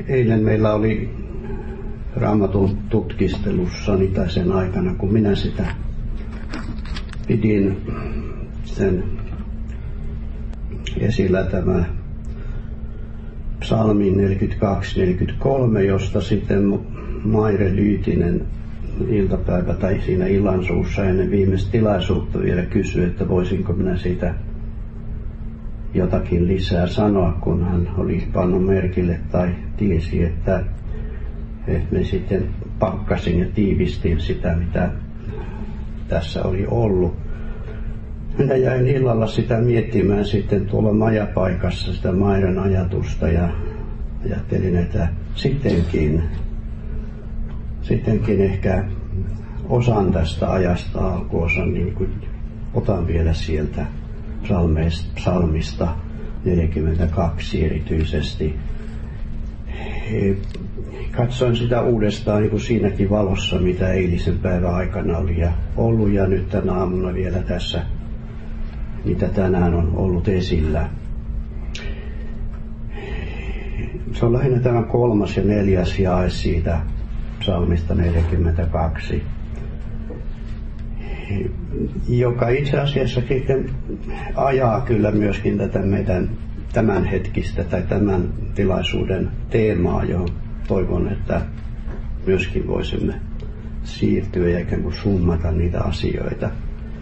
Eilen meillä oli Raamatun tutkistelussani tai sen aikana, kun minä sitä pidin sen esillä tämä psalmi 42-43, josta sitten Maire Lyytinen iltapäivä tai siinä illansuussa ennen viimeistä tilaisuutta vielä kysyi, että voisinko minä siitä jotakin lisää sanoa, kun hän oli pannut merkille tai tiesi, että me sitten pakkasin ja tiivistin sitä, mitä tässä oli ollut. Minä jäin illalla sitä miettimään sitten tuolla majapaikassa sitä Mairen ajatusta ja ajattelin, että sittenkin ehkä osan tästä ajasta alkuosan niin kuin otan vielä sieltä psalmista 42 erityisesti. Katsoin sitä uudestaan niin kuin siinäkin valossa, mitä eilisen päivän aikana oli ja ollut ja nyt tänä aamuna vielä tässä, mitä tänään on ollut esillä. Se on lähinnä tämä 3. ja 4. jae siitä psalmista 42, joka itse asiassa ajaa kyllä myöskin tätä meidän tämänhetkistä tai tämän tilaisuuden teemaa, johon toivon, että myöskin voisimme siirtyä ja ikään kuin summata niitä asioita.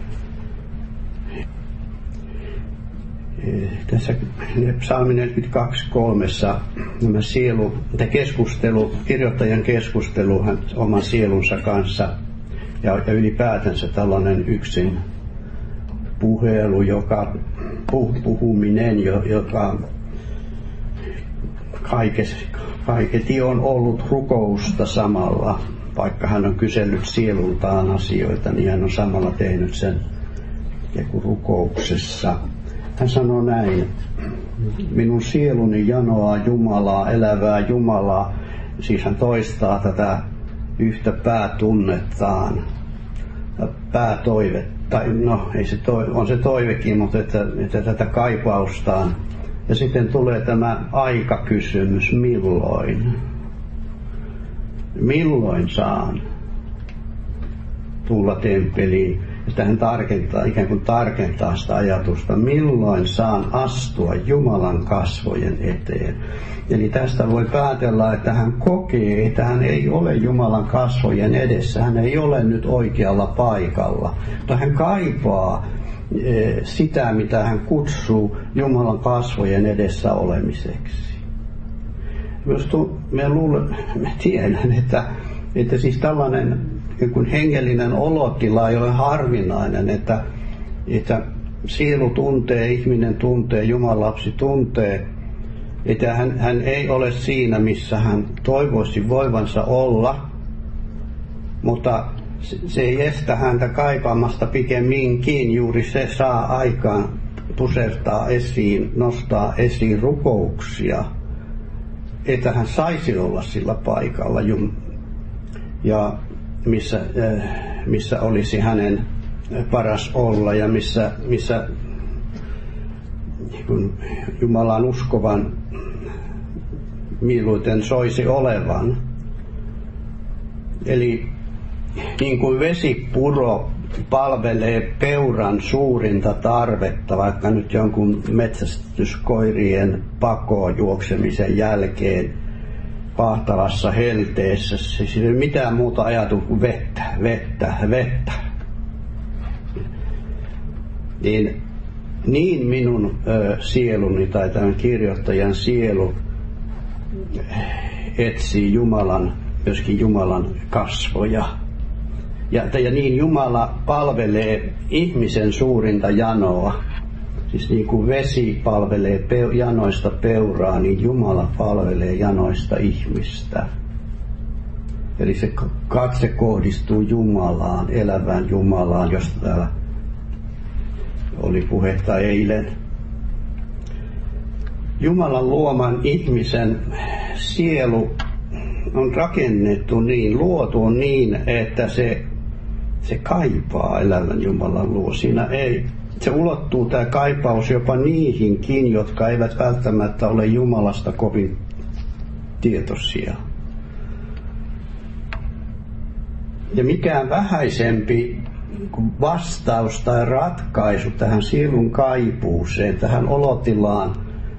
Tässä psalmi 42:3 nämä kirjoittajan keskustelu oman sielunsa kanssa ja ylipäätänsä tällainen yksin puhelu, puhuminen, joka kaiketi on ollut rukousta samalla. Vaikka hän on kysellyt sielultaan asioita, niin hän on samalla tehnyt sen rukouksessa. Hän sanoo näin: minun sieluni janoaa Jumalaa, elävää Jumalaa. Siis hän toistaa tätä yhtä päätunnettaan, päätoivetta. No, ei se on se toivekin, mutta että tätä kaipaustaan. Ja sitten tulee tämä aikakysymys, milloin? Milloin saan tulla temppeliin? Ja sitten hän ikään kuin tarkentaa sitä ajatusta, milloin saan astua Jumalan kasvojen eteen. Eli tästä voi päätellä, että hän kokee, että hän ei ole Jumalan kasvojen edessä, hän ei ole nyt oikealla paikalla, mutta hän kaipaa sitä, mitä hän kutsuu Jumalan kasvojen edessä olemiseksi. Mä tiedän, että siis tällainen hengellinen olotila ei ole harvinainen, että sielu tuntee, ihminen tuntee, Jumalan lapsi tuntee, että hän ei ole siinä, missä hän toivoisi voivansa olla, mutta se ei estä häntä kaipaamasta pikemminkin, juuri se saa aikaan pusertaa esiin, nostaa esiin rukouksia, että hän saisi olla sillä paikalla ja missä olisi hänen paras olla ja missä Jumalan uskovan mieluiten soisi olevan. Eli niin kuin vesipuro palvelee peuran suurinta tarvetta, vaikka nyt jonkun metsästyskoirien pakoon juoksemisen jälkeen pahtavassa helteessä, siis ei ole mitään muuta ajatu kuin vettä. Niin minun sieluni tai tämän kirjoittajan sielu etsii myöskin Jumalan kasvoja. Ja niin Jumala palvelee ihmisen suurinta janoa. Siis niin kuin vesi palvelee janoista peuraa, niin Jumala palvelee janoista ihmistä. Eli se katse kohdistuu Jumalaan, elävään Jumalaan, josta täällä oli puhetta eilen. Jumalan luoman ihmisen sielu on rakennettu niin, luotu niin, että se kaipaa elävän Jumalan luo. Se ulottuu tämä kaipaus jopa niihinkin, jotka eivät välttämättä ole Jumalasta kovin tietoisia. Ja mikään vähäisempi vastaus tai ratkaisu tähän sielun kaipuuseen, tähän olotilaan,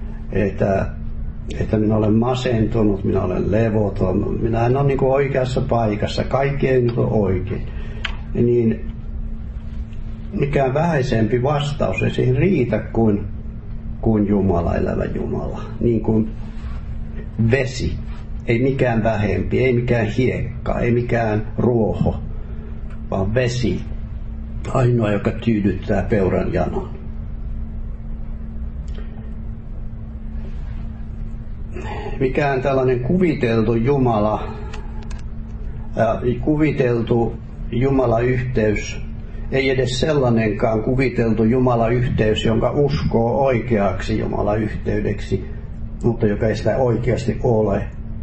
että minä olen masentunut, minä olen levoton, minä en ole niin kuin oikeassa paikassa, kaikki ei niin ole oikein. Niin mikään vähäisempi vastaus ei siihen riitä kuin Jumala, elävä Jumala. Niin kuin vesi, ei mikään vähempi, ei mikään hiekka, ei mikään ruoho, vaan vesi. Ainoa, joka tyydyttää peuran janon. Mikään tällainen kuviteltu Jumala-yhteys, ei edes sellainenkaan kuviteltu Jumala-yhteys, jonka uskoo oikeaksi Jumala-yhteydeksi, mutta joka ei sitä oikeasti ole,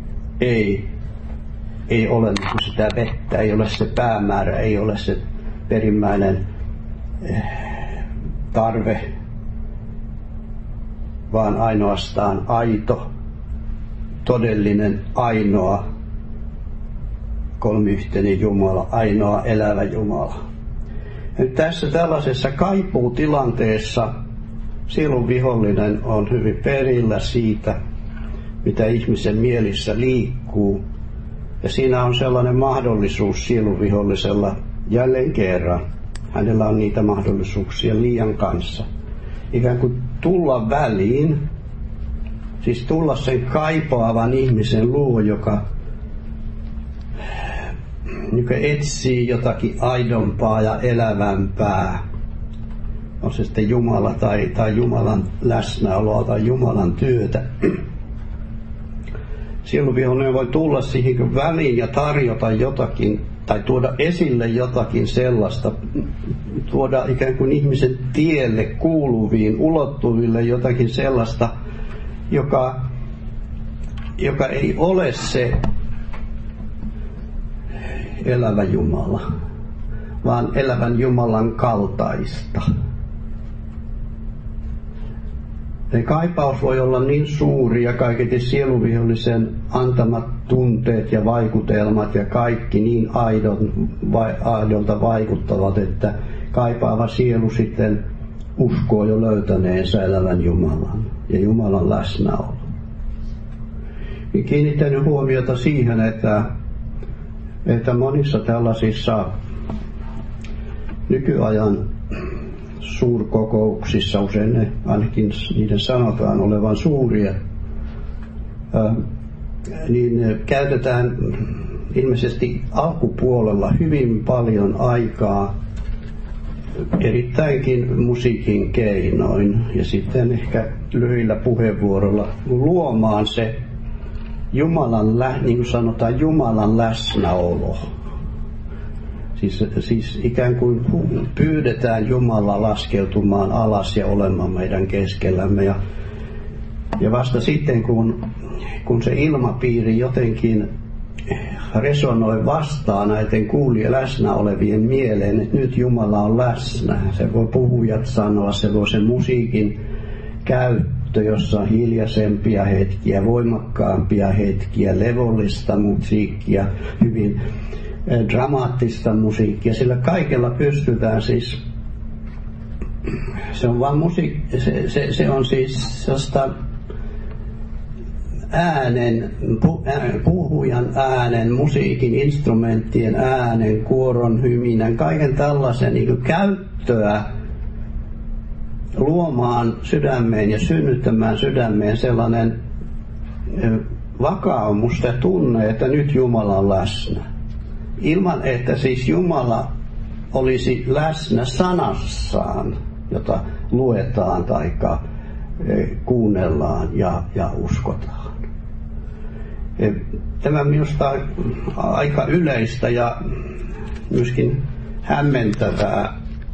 ei ole niin sitä vettä, ei ole se päämäärä, ei ole se perimmäinen tarve, vaan ainoastaan aito, todellinen, ainoa kolmiyhteinen Jumala, ainoa elävä Jumala. Ja tässä tällaisessa kaipuutilanteessa sielun vihollinen on hyvin perillä siitä, mitä ihmisen mielissä liikkuu. Ja siinä on sellainen mahdollisuus sielun vihollisella jälleen kerran. Hänellä on niitä mahdollisuuksia liian kanssa. Ikään kuin tulla väliin, siis tulla sen kaipaavan ihmisen luo, joka etsii jotakin aidompaa ja elävämpää. On se sitten Jumala tai Jumalan läsnäoloa tai Jumalan työtä. Silloin vihollinen voi tulla siihen väliin ja tarjota jotakin tai tuoda esille jotakin sellaista, tuoda ikään kuin ihmisen tielle kuuluviin ulottuville jotakin sellaista, joka ei ole se elävä Jumala, vaan elävän Jumalan kaltaista. Ja kaipaus voi olla niin suuri ja kaiketi sieluvihollisen antamat tunteet ja vaikutelmat ja kaikki niin aidolta vaikuttavat, että kaipaava sielu sitten uskoo jo löytäneensä elävän Jumalan ja Jumalan läsnäolo. Kiinnittänyt huomiota siihen, että monissa tällaisissa nykyajan suurkokouksissa, usein ne, ainakin niiden sanotaan olevan suuria, niin käytetään ilmeisesti alkupuolella hyvin paljon aikaa erittäinkin musiikin keinoin ja sitten ehkä lyhyillä puheenvuoroilla luomaan se Jumalan, niin kuin sanotaan, Jumalan läsnäolo. Siis ikään kuin pyydetään Jumalaa laskeutumaan alas ja olemaan meidän keskellämme. Ja vasta sitten, kun se ilmapiiri jotenkin resonoi vastaan näiden läsnä olevien mieleen, että nyt Jumala on läsnä. Se voi puhujat sanoa, se voi se musiikin käyttö, jossa on hiljaisempia hetkiä, voimakkaampia hetkiä, levollista musiikkia, hyvin dramaattista musiikkia. Sillä kaikella pystytään siis, se on vaan se on siis sellaista puhujan äänen, musiikin, instrumenttien äänen, kuoron hyminän, kaiken tällaisen niin kuin käyttöä luomaan sydämeen ja synnyttämään sydämeen sellainen vakaumus ja tunne, että nyt Jumala on läsnä. Ilman, että siis Jumala olisi läsnä sanassaan, jota luetaan tai kuunnellaan ja uskotaan. Tämä minusta on aika yleistä ja myöskin hämmentävää,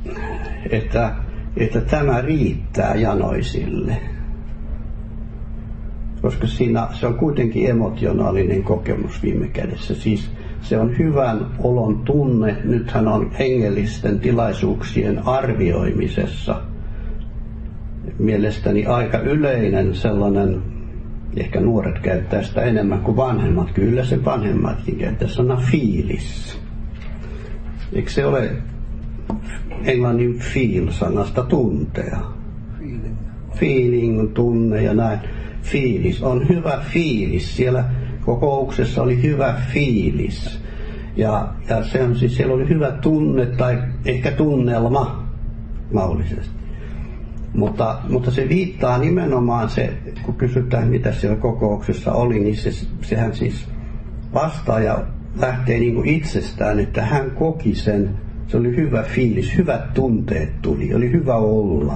että tämä riittää janoisille. Koska siinä se on kuitenkin emotionaalinen kokemus viime kädessä. Siis se on hyvän olon tunne. Nythän on hengellisten tilaisuuksien arvioimisessa mielestäni aika yleinen sellainen Ehkä nuoret käyttää sitä enemmän kuin vanhemmat. Kyllä se vanhemmatkin käyttää sana fiilis. Eikö se ole englannin feel-sanasta tuntea? Feeling, tunne ja näin. Fiilis on hyvä fiilis. Siellä kokouksessa oli hyvä fiilis. Ja se on siis, siellä oli hyvä tunne tai ehkä tunnelma mahdollisesti. Mutta se viittaa nimenomaan se, kun kysytään mitä siellä kokouksessa oli, niin sehän siis vastaaja lähtee niin kuin itsestään, että hän koki sen, se oli hyvä fiilis, hyvät tunteet tuli, oli hyvä olla.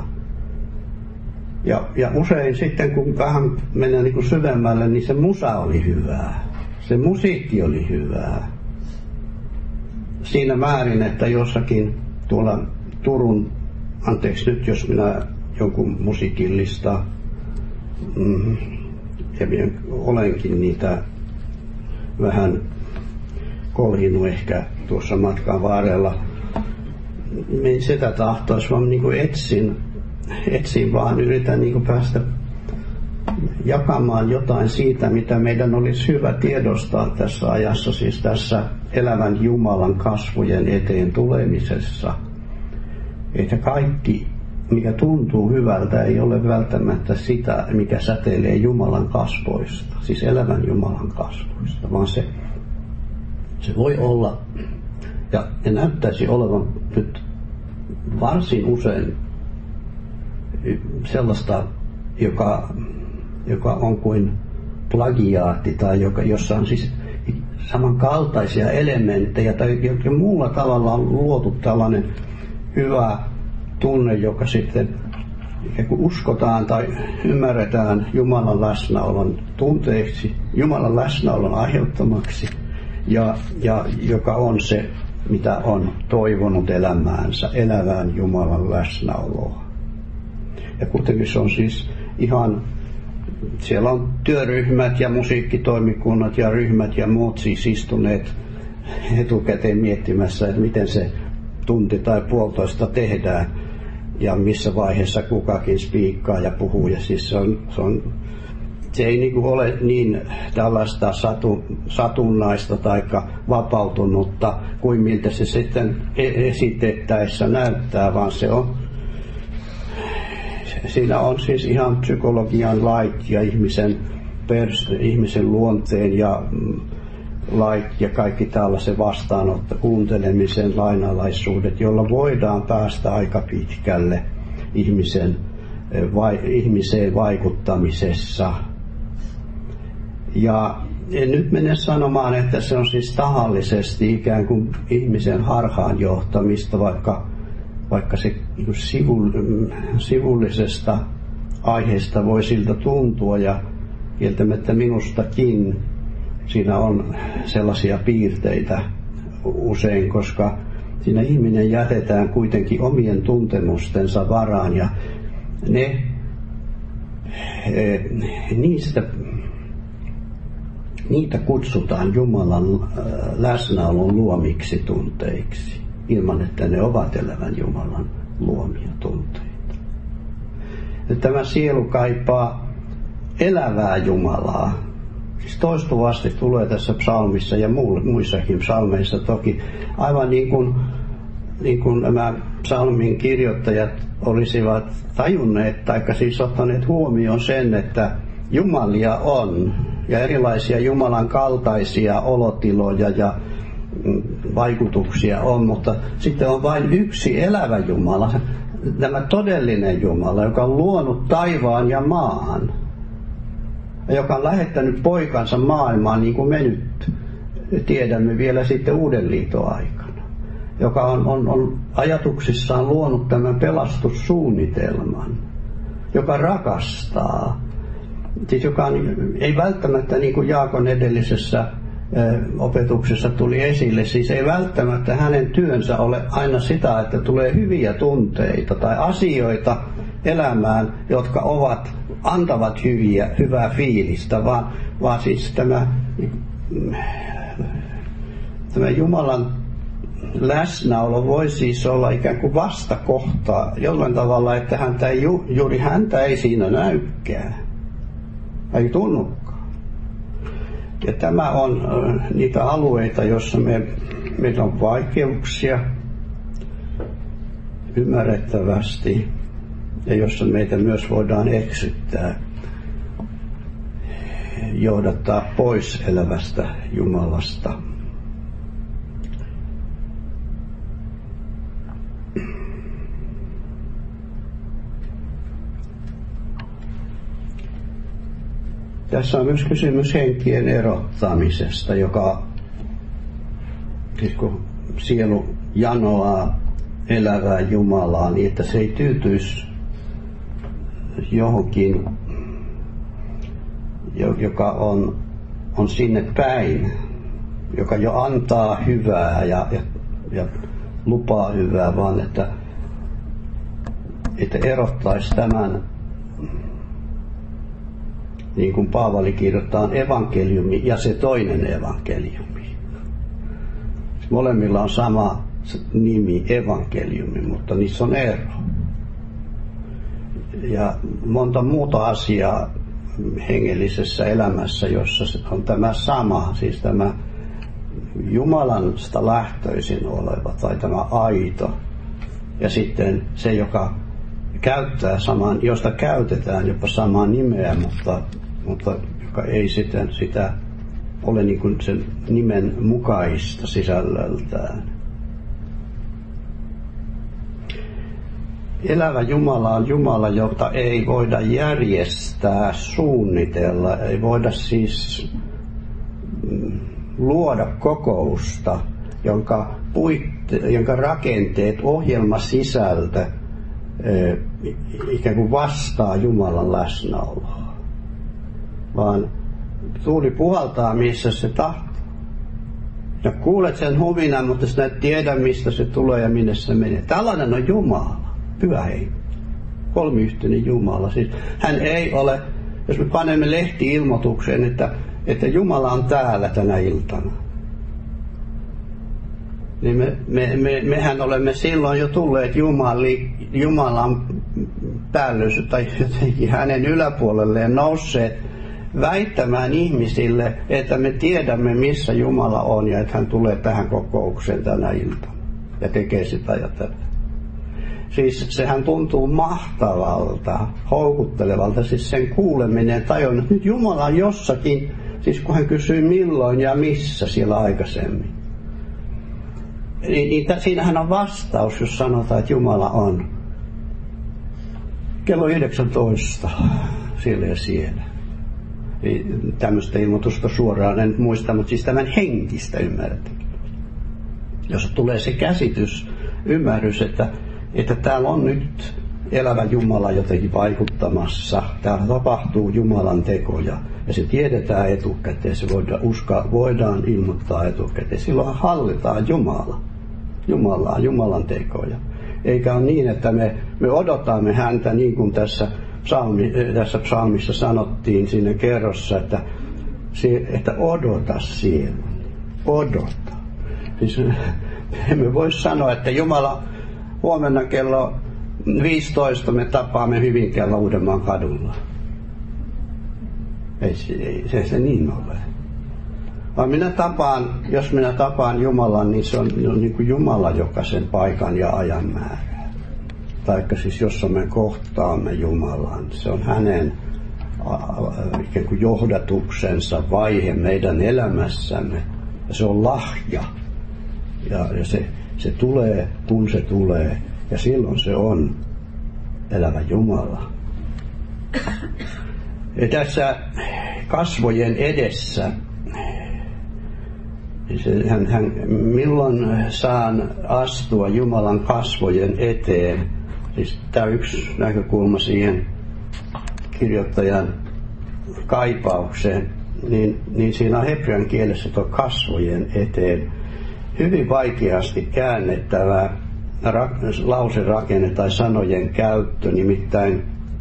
Ja usein sitten kun vähän mennään niin kuin syvemmälle, niin se musa oli hyvää, se musiikki oli hyvää. Siinä määrin, että jossakin tuolla Turun, anteeksi nyt jos minä jonkun musiikillista ja olenkin niitä vähän kolhinut ehkä tuossa matkan varrella. En sitä tahtoisi, vaan niin kuin etsin vaan yritän niin kuin päästä jakamaan jotain siitä, mitä meidän olisi hyvä tiedostaa tässä ajassa, siis tässä elävän Jumalan kasvojen eteen tulemisessa. Että kaikki, mikä tuntuu hyvältä, ei ole välttämättä sitä, mikä säteilee Jumalan kasvoista, siis elävän Jumalan kasvoista, vaan se voi olla, ja näyttäisi olevan nyt varsin usein sellaista, joka on kuin plagiaatti tai jossa on siis samankaltaisia elementtejä tai jokin muulla tavalla on luotu tällainen hyvä tunne, joka sitten kun uskotaan tai ymmärretään Jumalan läsnäolon tunteeksi, Jumalan läsnäolon aiheuttamaksi ja joka on se, mitä on toivonut elämäänsä, elävään Jumalan läsnäoloa. Ja kuitenkin se on siis ihan, siellä on työryhmät ja musiikkitoimikunnat ja ryhmät ja muut siis istuneet etukäteen miettimässä, että miten se tunti tai puolitoista tehdään ja missä vaiheessa kukakin spiikkaa ja puhuu. Ja siis se ei niinku ole niin tällaista satunnaista tai vapautunutta kuin miltä se sitten esitettäessä näyttää, vaan siinä on siis ihan psykologian lait ja ihmisen luonteen ja lait ja kaikki tällaisen vastaanotto, kuuntelemisen lainalaisuudet, jolla voidaan päästä aika pitkälle ihmiseen vaikuttamisessa. Ja en nyt mene sanomaan, että se on siis tahallisesti ikään kuin ihmisen harhaan johtamista, vaikka se sivullisesta aiheesta voi siltä tuntua ja kieltämättä minustakin siinä on sellaisia piirteitä usein, koska siinä ihminen jätetään kuitenkin omien tuntemustensa varaan ja niitä kutsutaan Jumalan läsnäolon luomiksi tunteiksi, ilman että ne ovat elävän Jumalan luomia tunteita. Ja tämä sielu kaipaa elävää Jumalaa. Siis toistuvasti tulee tässä psalmissa ja muissakin psalmeissa toki, aivan niin kuin nämä psalmin kirjoittajat olisivat tajunneet, tai siis ottaneet huomioon sen, että Jumalia on, ja erilaisia Jumalan kaltaisia olotiloja ja vaikutuksia on, mutta sitten on vain yksi elävä Jumala, tämä todellinen Jumala, joka on luonut taivaan ja maan, joka on lähettänyt poikansa maailmaan, niin kuin me nyt tiedämme vielä sitten Uuden liiton aikana, joka on ajatuksissaan luonut tämän pelastussuunnitelman, joka rakastaa, siis joka ei välttämättä, niin kuin Jaakon edellisessä opetuksessa tuli esille, siis ei välttämättä hänen työnsä ole aina sitä, että tulee hyviä tunteita tai asioita elämään, jotka antavat hyvää fiilistä, vaan siis tämä Jumalan läsnäolo voi siis olla ikään kuin vastakohta jollain tavalla, että juuri häntä ei siinä näykään. Ei tunnukaan. Ja tämä on niitä alueita, joissa meillä on vaikeuksia ymmärrettävästi ja jossa meitä myös voidaan eksyttää, johdattaa pois elävästä Jumalasta. Tässä on myös kysymys henkien erottamisesta, joka, siis kun sielu janoaa elävää Jumalaa, niin että se ei tyytyisi johonkin, joka on sinne päin, joka jo antaa hyvää ja lupaa hyvää, vaan että erottaisi tämän, niin kuin Paavali kirjoittaa, evankeliumi ja se toinen evankeliumi. Molemmilla on sama nimi, evankeliumi, mutta niissä on ero. Ja monta muuta asiaa hengellisessä elämässä, jossa on tämä sama, siis tämä Jumalasta lähtöisin oleva tai tämä aito. Ja sitten se, joka käyttää saman, josta käytetään jopa samaa nimeä, mutta joka ei sitä ole niin kuin sen nimen mukaista sisällöltään. Elävä Jumala on Jumala, jota ei voida järjestää, suunnitella, ei voida siis luoda kokousta, jonka rakenteet, ohjelmasisältö ikään kuin vastaa Jumalan läsnäoloa. Vaan tuuli puhaltaa, missä se tahtoo. Ja kuulet sen huminan, mutta sinä et tiedä, mistä se tulee ja minne se menee. Tällainen on Jumala, pyhä henki, kolmiyhteinen Jumala. Siis hän ei ole, jos me panemme lehti-ilmoitukseen, että Jumala on täällä tänä iltana, niin mehän olemme silloin jo tulleet Jumalan päällysy tai jotenkin hänen yläpuolelleen nousseet väittämään ihmisille, että me tiedämme, missä Jumala on ja että hän tulee tähän kokoukseen tänä iltana ja tekee sitä ja tätä. Siis sehän tuntuu mahtavalta, houkuttelevalta, siis sen kuuleminen, tajun, että nyt Jumala on jossakin, siis kun hän kysyy milloin ja missä siellä aikaisemmin. Niin siinähän on vastaus, jos sanotaan, että Jumala on kello 19 siellä ja siellä. Tämmöistä ilmoitusta suoraan en muista, mutta siis tämän henkistä ymmärretään. Jos tulee se käsitys, ymmärrys, että täällä on nyt elävä Jumala jotenkin vaikuttamassa, täällä tapahtuu Jumalan tekoja ja se tiedetään etukäteen, se voidaan ilmoittaa etukäteen. Silloin hallitaan Jumalaa, Jumalan tekoja. Eikä ole niin, että me odotamme häntä niin kuin tässä psalmissa sanottiin siinä kerrossa, että odota siellä, odota. Siis emme voi sanoa, että Jumala huomenna kello 15 me tapaamme Hyvinkäällä Uudenmaan kadulla. Ei se niin ole. Vaan jos minä tapaan Jumalan, niin se on niin kuin Jumala, joka sen paikan ja ajan määrää. Taikka siis jossa me kohtaamme Jumalan, se on hänen ikään kuin johdatuksensa vaihe meidän elämässämme. Ja se on lahja. Ja se tulee, kun se tulee. Ja silloin se on elävä Jumala. Ja tässä kasvojen edessä, milloin saan astua Jumalan kasvojen eteen? Siis tämä on yksi näkökulma siihen kirjoittajan kaipaukseen. Niin siinä on hebrean kielessä tuo kasvojen eteen hyvin vaikeasti käännettävä lauserakenne tai sanojen käyttö, nimittäin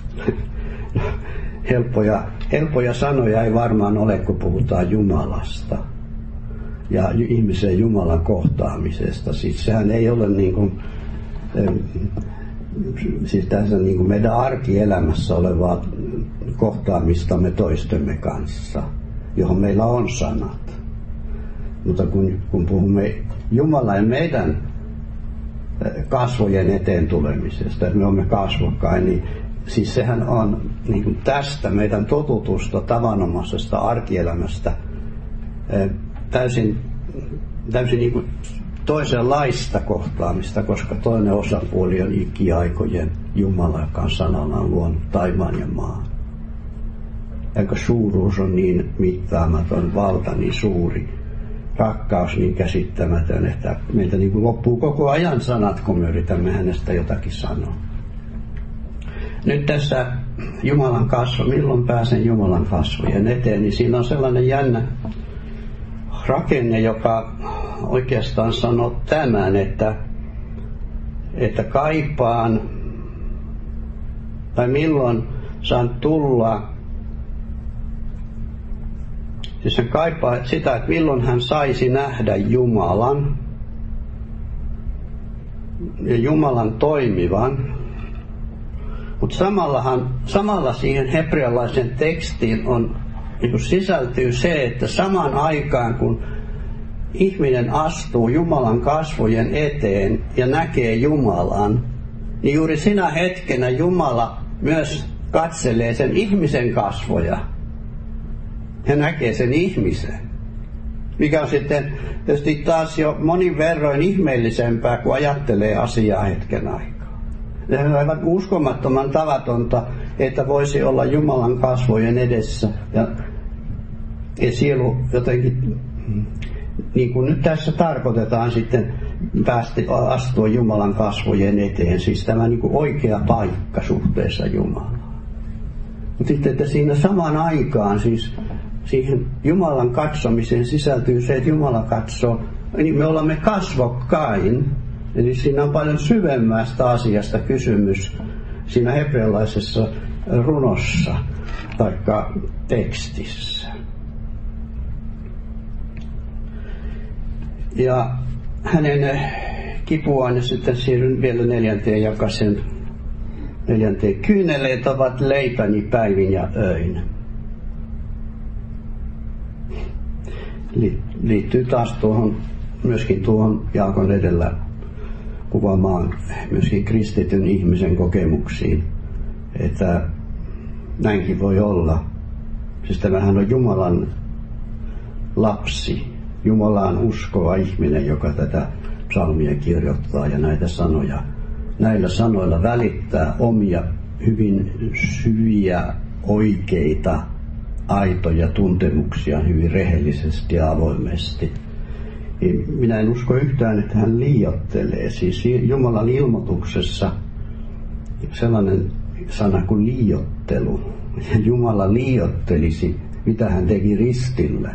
helppoja sanoja ei varmaan ole, kun puhutaan Jumalasta ja ihmisen Jumalan kohtaamisesta. Siis sehän ei ole niin kuin siis tässä niin kuin meidän arkielämässä olevaa kohtaamistamme toistemme kanssa, johon meillä on sanat. Mutta kun puhumme Jumalan ja meidän kasvojen eteen tulemisesta, että me olemme kasvokkain, niin siis sehän on niin kuin tästä meidän totutusta, tavanomaisesta arkielämästä täysin niin kuin toisenlaista kohtaamista, koska toinen osapuoli on ikiaikojen Jumala, joka on sanallaan luonut taivaan ja maan. Eikä suuruus on niin mittaamaton, valta niin suuri, rakkaus niin käsittämätön, että meiltä niin kuin loppuu koko ajan sanat, kun me yritämme hänestä jotakin sanoa. Nyt tässä Jumalan kasvo, milloin pääsen Jumalan kasvojen eteen, niin siinä on sellainen jännä rakenne, joka oikeastaan sanoo tämän, että kaipaan, tai milloin saan tulla, siis hän kaipaa sitä, että milloin hän saisi nähdä Jumalan, ja Jumalan toimivan, mutta samalla siihen hebrealaisen tekstiin niin sisältyy se, että samaan aikaan kun ihminen astuu Jumalan kasvojen eteen ja näkee Jumalan, niin juuri sinä hetkenä Jumala myös katselee sen ihmisen kasvoja ja näkee sen ihmisen. Mikä on sitten tietysti taas jo monin verroin ihmeellisempää, kun ajattelee asiaa hetken aikaa. Se on aivan uskomattoman tavatonta, että voisi olla Jumalan kasvojen edessä ja sielu jotenkin, niin kuin nyt tässä tarkoitetaan sitten, astua Jumalan kasvojen eteen, siis tämä niin kuin oikea paikka suhteessa Jumalaan. Mutta sitten, että siinä samaan aikaan siis siihen Jumalan katsomiseen sisältyy se, että Jumala katsoo, niin me olemme kasvokkain. Eli siinä on paljon syvemmästä asiasta kysymys siinä hebrealaisessa runossa tai tekstissä. Ja hänen kipuaan, ja sitten siirryn vielä 4. jakasen 4. kyyneleet ovat leipäni päivin ja öin. Liittyy taas myöskin tuohon Jaakon edellä kuvaamaan myöskin kristityn ihmisen kokemuksiin, että näinkin voi olla. Siis tämähän on Jumalan lapsi, Jumalaan uskova ihminen, joka tätä psalmia kirjoittaa ja näitä sanoja. Näillä sanoilla välittää omia hyvin syviä, oikeita, aitoja tuntemuksia hyvin rehellisesti ja avoimesti. Minä en usko yhtään, että hän liioittelee. Siis Jumalan ilmoituksessa sellainen sana kuin liioittelu. Jumala liioittelisi, mitä hän teki ristillä.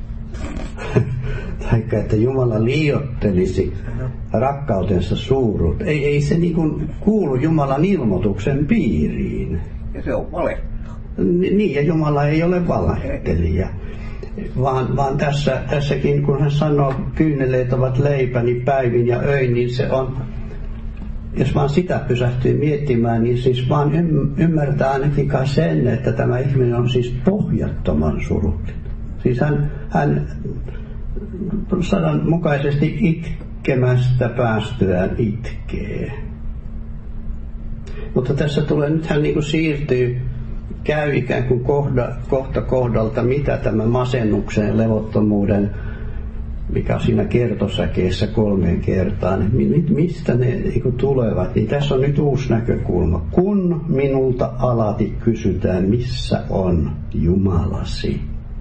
Taikka, että Jumala liioittelisi rakkautensa suuruutta. Ei se niin kuin kuulu Jumalan ilmoituksen piiriin. Ja se on valetta. Niin, ja Jumala ei ole valehtelija. Vaan tässäkin, kun hän sanoo, kyyneleet ovat leipäni päivin ja öin, niin se on, jos vaan sitä pysähtyy miettimään, niin siis vaan ymmärtää ainakin sen, että tämä ihminen on siis pohjattoman surullinen. Siis hän sananmukaisesti itkemästä päästyään itkee. Mutta tässä tulee, nyt hän niin kuin siirtyy, käy ikään kuin kohta kohdalta, mitä tämä masennuksen, levottomuuden, mikä siinä kertosäkeessä 3 kertaan, mistä ne niin kuin tulevat, niin tässä on nyt uusi näkökulma. Kun minulta alati kysytään, missä on Jumalasi?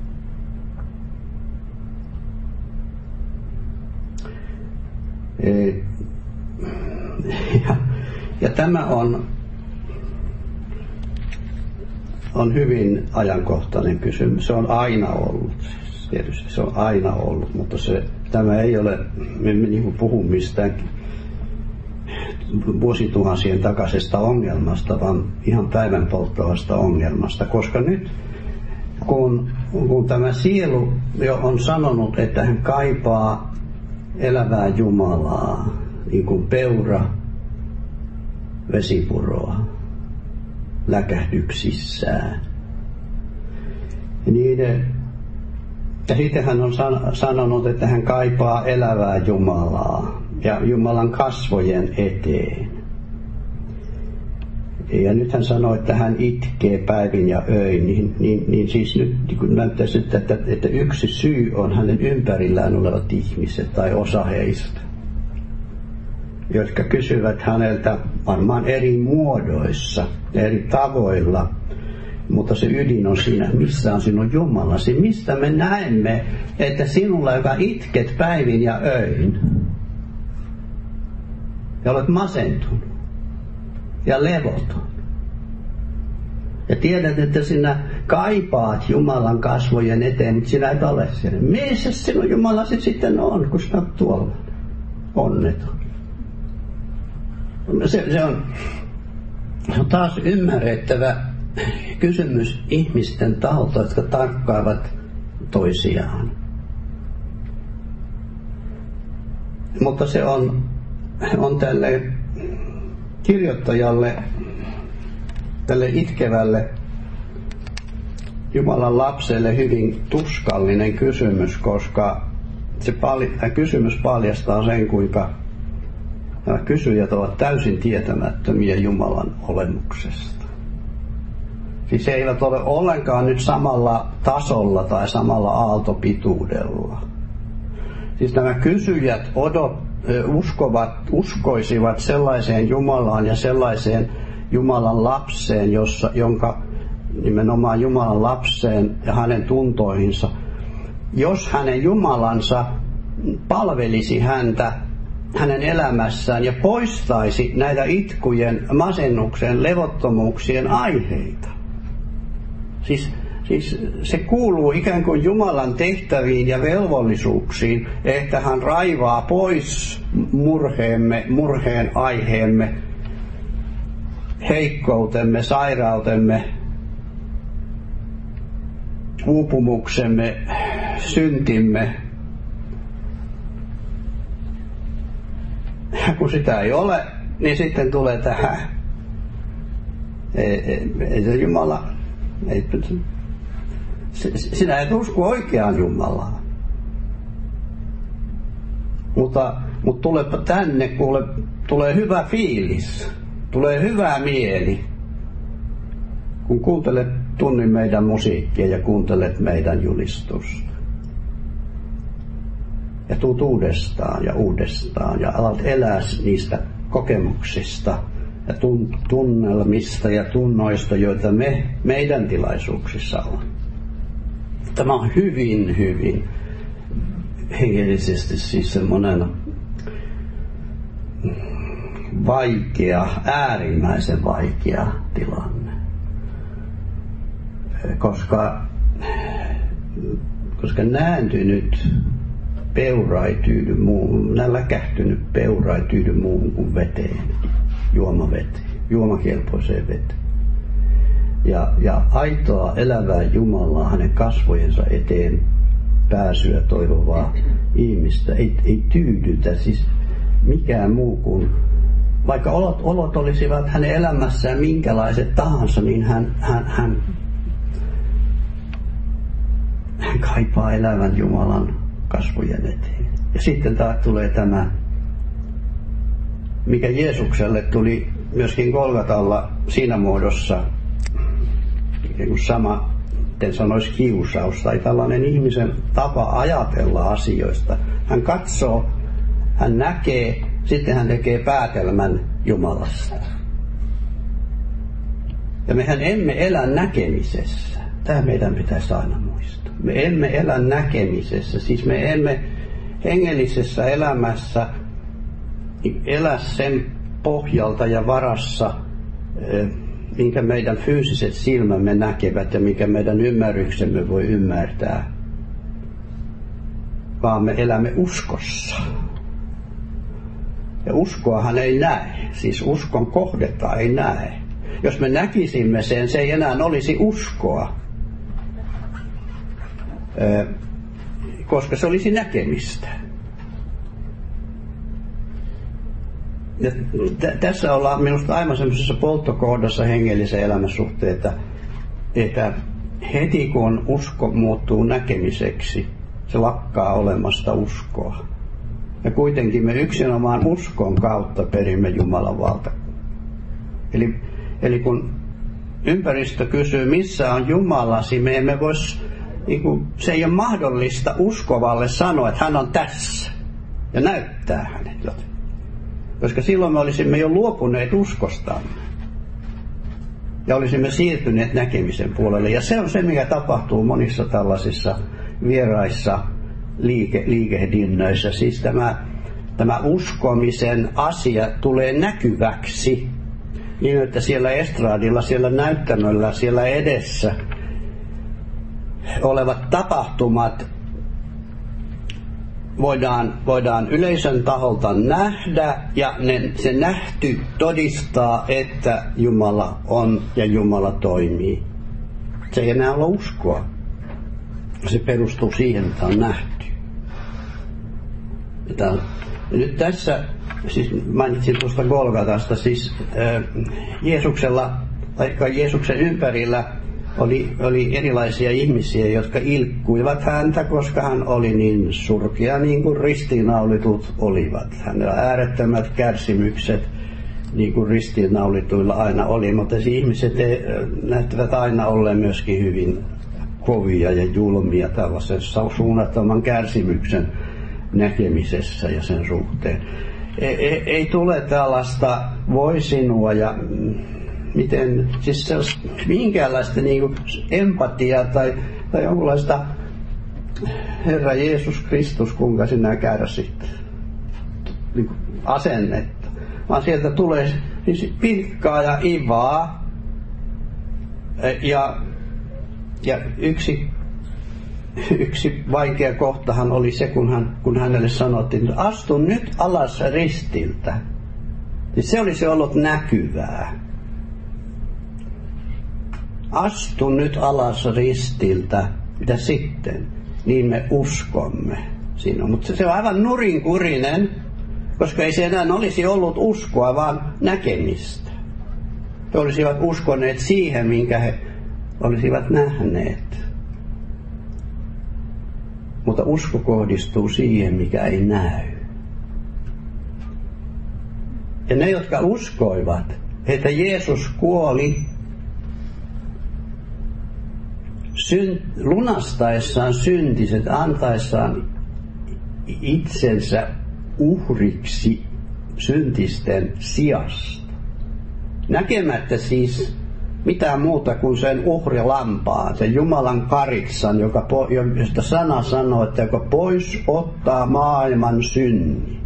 Ja tämä on hyvin ajankohtainen kysymys. Se on aina ollut. Tietysti se on aina ollut, mutta tämä ei ole, me niin puhu mistään vuosituhansien takaisesta ongelmasta, vaan ihan päivän polttavasta ongelmasta. Koska nyt, kun tämä sielu jo on sanonut, että hän kaipaa elävää Jumalaa, niin kuin peura vesipuroa läkähdyksissään. Ja sitten hän on sanonut, että hän kaipaa elävää Jumalaa ja Jumalan kasvojen eteen. Ja nyt hän sanoi, että hän itkee päivin ja öin, niin siis nyt kun näyttäisi, että yksi syy on hänen ympärillään olevat ihmiset tai osa heistä, jotka kysyvät häneltä varmaan eri muodoissa, eri tavoilla, mutta se ydin on siinä, missä on sinun Jumalasi, mistä me näemme, että sinulla, joka itket päivin ja öin, ja olet masentunut ja levoton. Ja tiedät, että sinä kaipaat Jumalan kasvojen eteen, mutta sinä et ole siellä. Missä sinun Jumalasi sitten on, kun sinä olet tuolla onneton? Se on taas ymmärrettävä kysymys ihmisten taholta, jotka tarkkaavat toisiaan. Mutta se on tälle kirjoittajalle, tälle itkevälle Jumalan lapselle hyvin tuskallinen kysymys, koska tämä kysymys paljastaa sen, kuinka nämä kysyjät ovat täysin tietämättömiä Jumalan olemuksesta. Siis he eivät ole ollenkaan nyt samalla tasolla tai samalla aaltopituudella. Siis nämä kysyjät uskoisivat sellaiseen Jumalaan ja sellaiseen Jumalan lapseen, jonka nimenomaan Jumalan lapseen ja hänen tuntoihinsa, jos hänen Jumalansa palvelisi häntä hänen elämässään ja poistaisi näitä itkujen, masennuksen, levottomuuksien aiheita. Siis se kuuluu ikään kuin Jumalan tehtäviin ja velvollisuuksiin, että hän raivaa pois murheen aiheemme, heikkoutemme, sairautemme, uupumuksemme, syntimme. Kun sitä ei ole, niin sitten tulee tähän. Ei se Jumala, sinä et usko oikeaan Jumalaan. Mutta tulepa tänne, kuule, tulee hyvä fiilis, tulee hyvä mieli. Kun kuuntelet tunnin meidän musiikkia ja kuuntelet meidän julistusta. Ja tuut uudestaan ja alat elää niistä kokemuksista ja tunnelmista ja tunnoista, joita meidän tilaisuuksissa on. Tämä on hyvin, hyvin hengellisesti siis semmoinen vaikea, äärimmäisen vaikea tilanne. Koska nääntynyt peura ei tyydy muuhun, läkähtynyt peura ei tyydy muuhun kuin veteen, juomakelpoiseen veteen. Ja aitoa elävää Jumalaa, hänen kasvojensa eteen pääsyä toivovaa ihmistä ei tyydytä siis mikään muu kuin, vaikka olot olisivat hänen elämässään minkälaiset tahansa, niin hän kaipaa elävän Jumalan kasvojen eteen. Ja sitten taas tulee tämä, mikä Jeesukselle tuli myöskin Golgatalla siinä muodossa, kun sama, en sanoisi kiusaus, tai tällainen ihmisen tapa ajatella asioista. Hän katsoo, hän näkee, sitten hän tekee päätelmän Jumalasta. Ja mehän emme elä näkemisessä. Tämä meidän pitäisi aina muistaa. Me emme elä näkemisessä, siis me emme hengellisessä elämässä elä sen pohjalta ja varassa, minkä meidän fyysiset silmämme näkevät ja mikä meidän ymmärryksemme voi ymmärtää, vaan me elämme uskossa. Ja uskoahan ei näe, siis uskon kohdetta ei näe. Jos me näkisimme sen, se ei enää olisi uskoa, koska se olisi näkemistä. Ja tässä ollaan minusta aivan semmoisessa polttokohdassa hengellisen elämän suhteen, että heti kun usko muuttuu näkemiseksi, se lakkaa olemasta uskoa. Ja kuitenkin me yksinomaan uskon kautta perimme Jumalan valtakunnan. Eli kun ympäristö kysyy, missä on Jumalasi, me emme voisi, se ei ole mahdollista uskovalle sanoa, että hän on tässä ja näyttää hänet joten. Koska silloin me olisimme jo luopuneet uskostamme ja olisimme siirtyneet näkemisen puolelle. Ja se on se, mikä tapahtuu monissa tällaisissa vieraissa liikehdinnöissä. Siis tämä uskomisen asia tulee näkyväksi niin, että siellä estradilla, siellä näyttämöllä, siellä edessä olevat tapahtumat voidaan yleisön taholta nähdä, ja se nähty todistaa, että Jumala on ja Jumala toimii. Se ei enää ole uskoa. Se perustuu siihen, että on nähty. Ja nyt tässä, siis mainitsin tuosta Golgatasta, siis Jeesuksella, vaikka Jeesuksen ympärillä oli erilaisia ihmisiä, jotka ilkkuivat häntä, koska hän oli niin surkea, niin kuin ristiinnaulitut olivat. Hänellä äärettömät kärsimykset, niin kuin ristiinnaulituilla aina oli, mutta ihmiset näyttävät aina olleen myöskin hyvin kovia ja julmia tällaisessa suunnattoman kärsimyksen näkemisessä ja sen suhteen. Ei tule tällaista voi sinua ja miten, siis minkäänlaista niin empatiaa tai jonkunlaista Herra Jeesus Kristus, kuinka sinä kärsit niin asennetta, vaan sieltä tulee siis pilkkaa ja ivaa ja yksi vaikea kohtahan oli se, kun hänelle sanottiin, että astu nyt alas ristiltä. Siis se olisi ollut näkyvää. Astu nyt alas ristiltä. Mitä sitten? Niin me uskomme siinä. Mutta se on aivan nurinkurinen, koska ei se enää olisi ollut uskoa, vaan näkemistä. He olisivat uskoneet siihen, minkä he olisivat nähneet. Mutta usko kohdistuu siihen, mikä ei näy. Ja ne, jotka uskoivat, että Jeesus kuoli lunastaessaan syntiset, antaessaan itsensä uhriksi syntisten sijasta. Näkemättä siis mitään muuta kuin sen uhrilampaan, sen Jumalan karitsan, josta sana sanoo, että joka pois ottaa maailman synnin.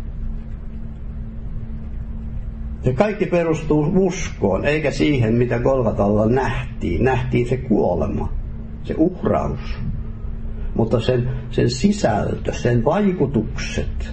Ja kaikki perustuu uskoon, eikä siihen, mitä Golgatalla nähtiin. Nähtiin se kuolema, se uhraus. Mutta sen sisältö, sen vaikutukset,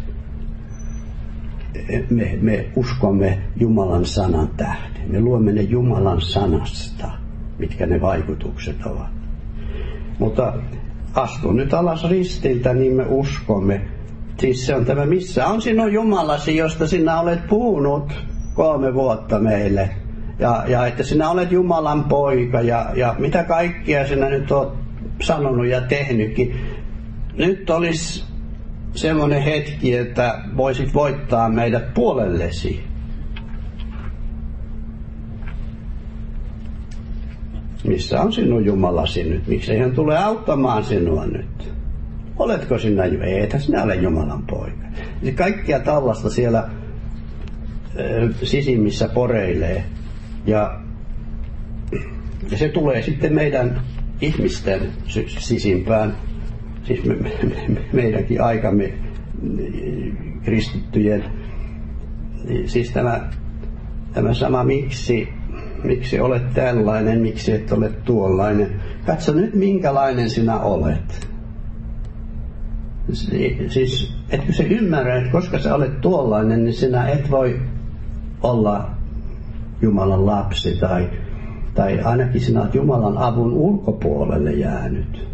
me uskomme Jumalan sanan tähden. Me luemme ne Jumalan sanasta, mitkä ne vaikutukset ovat. Mutta astu nyt alas ristiltä, niin me uskomme. Siis se on tämä, missä on sinun Jumalasi, josta sinä olet puhunut 3 vuotta meille. Ja että sinä olet Jumalan poika ja mitä kaikkia sinä nyt olet sanonut ja tehnytkin. Nyt olisi semmoinen hetki, että voisit voittaa meidät puolellesi. Missä on sinun Jumalasi nyt? Miksi hän tulee auttamaan sinua nyt? Oletko sinä? Eitä sinä ole Jumalan poika. Ja kaikkia tällaista siellä sisimmissä poreilee. Ja se tulee sitten meidän ihmisten sisimpään. Siis meidänkin aikamme kristittyjen, siis tämä sama miksi olet tällainen, miksi et ole tuollainen. Katso nyt minkälainen sinä olet. Siis etkö se ymmärrä, että koska sä olet tuollainen, niin sinä et voi olla Jumalan lapsi tai ainakin sinä olet Jumalan avun ulkopuolelle jäänyt.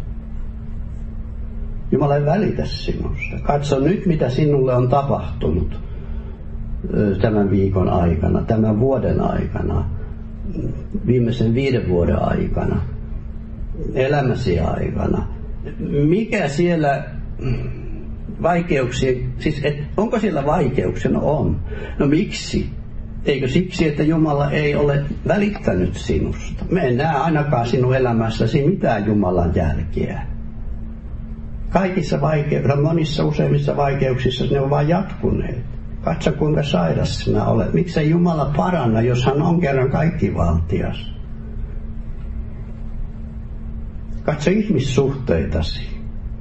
Jumala ei välitä sinusta. Katso nyt, mitä sinulle on tapahtunut. tämän viikon aikana, tämän vuoden aikana, viimeisen 5 vuoden aikana, elämäsi aikana. Mikä siellä vaikeuksia, siis onko siellä vaikeuksia? No on. No miksi? Eikö siksi, että Jumala ei ole välittänyt sinusta? Me en näe ainakaan sinun elämässäsi mitään Jumalan jälkeä. Kaikissa vaikeuksissa, monissa useimmissa vaikeuksissa ne on vain jatkuneet. Katso kuinka sairas sinä olet. Miksei Jumala paranna, jos hän on kerran kaikkivaltias? Katso ihmissuhteitasi.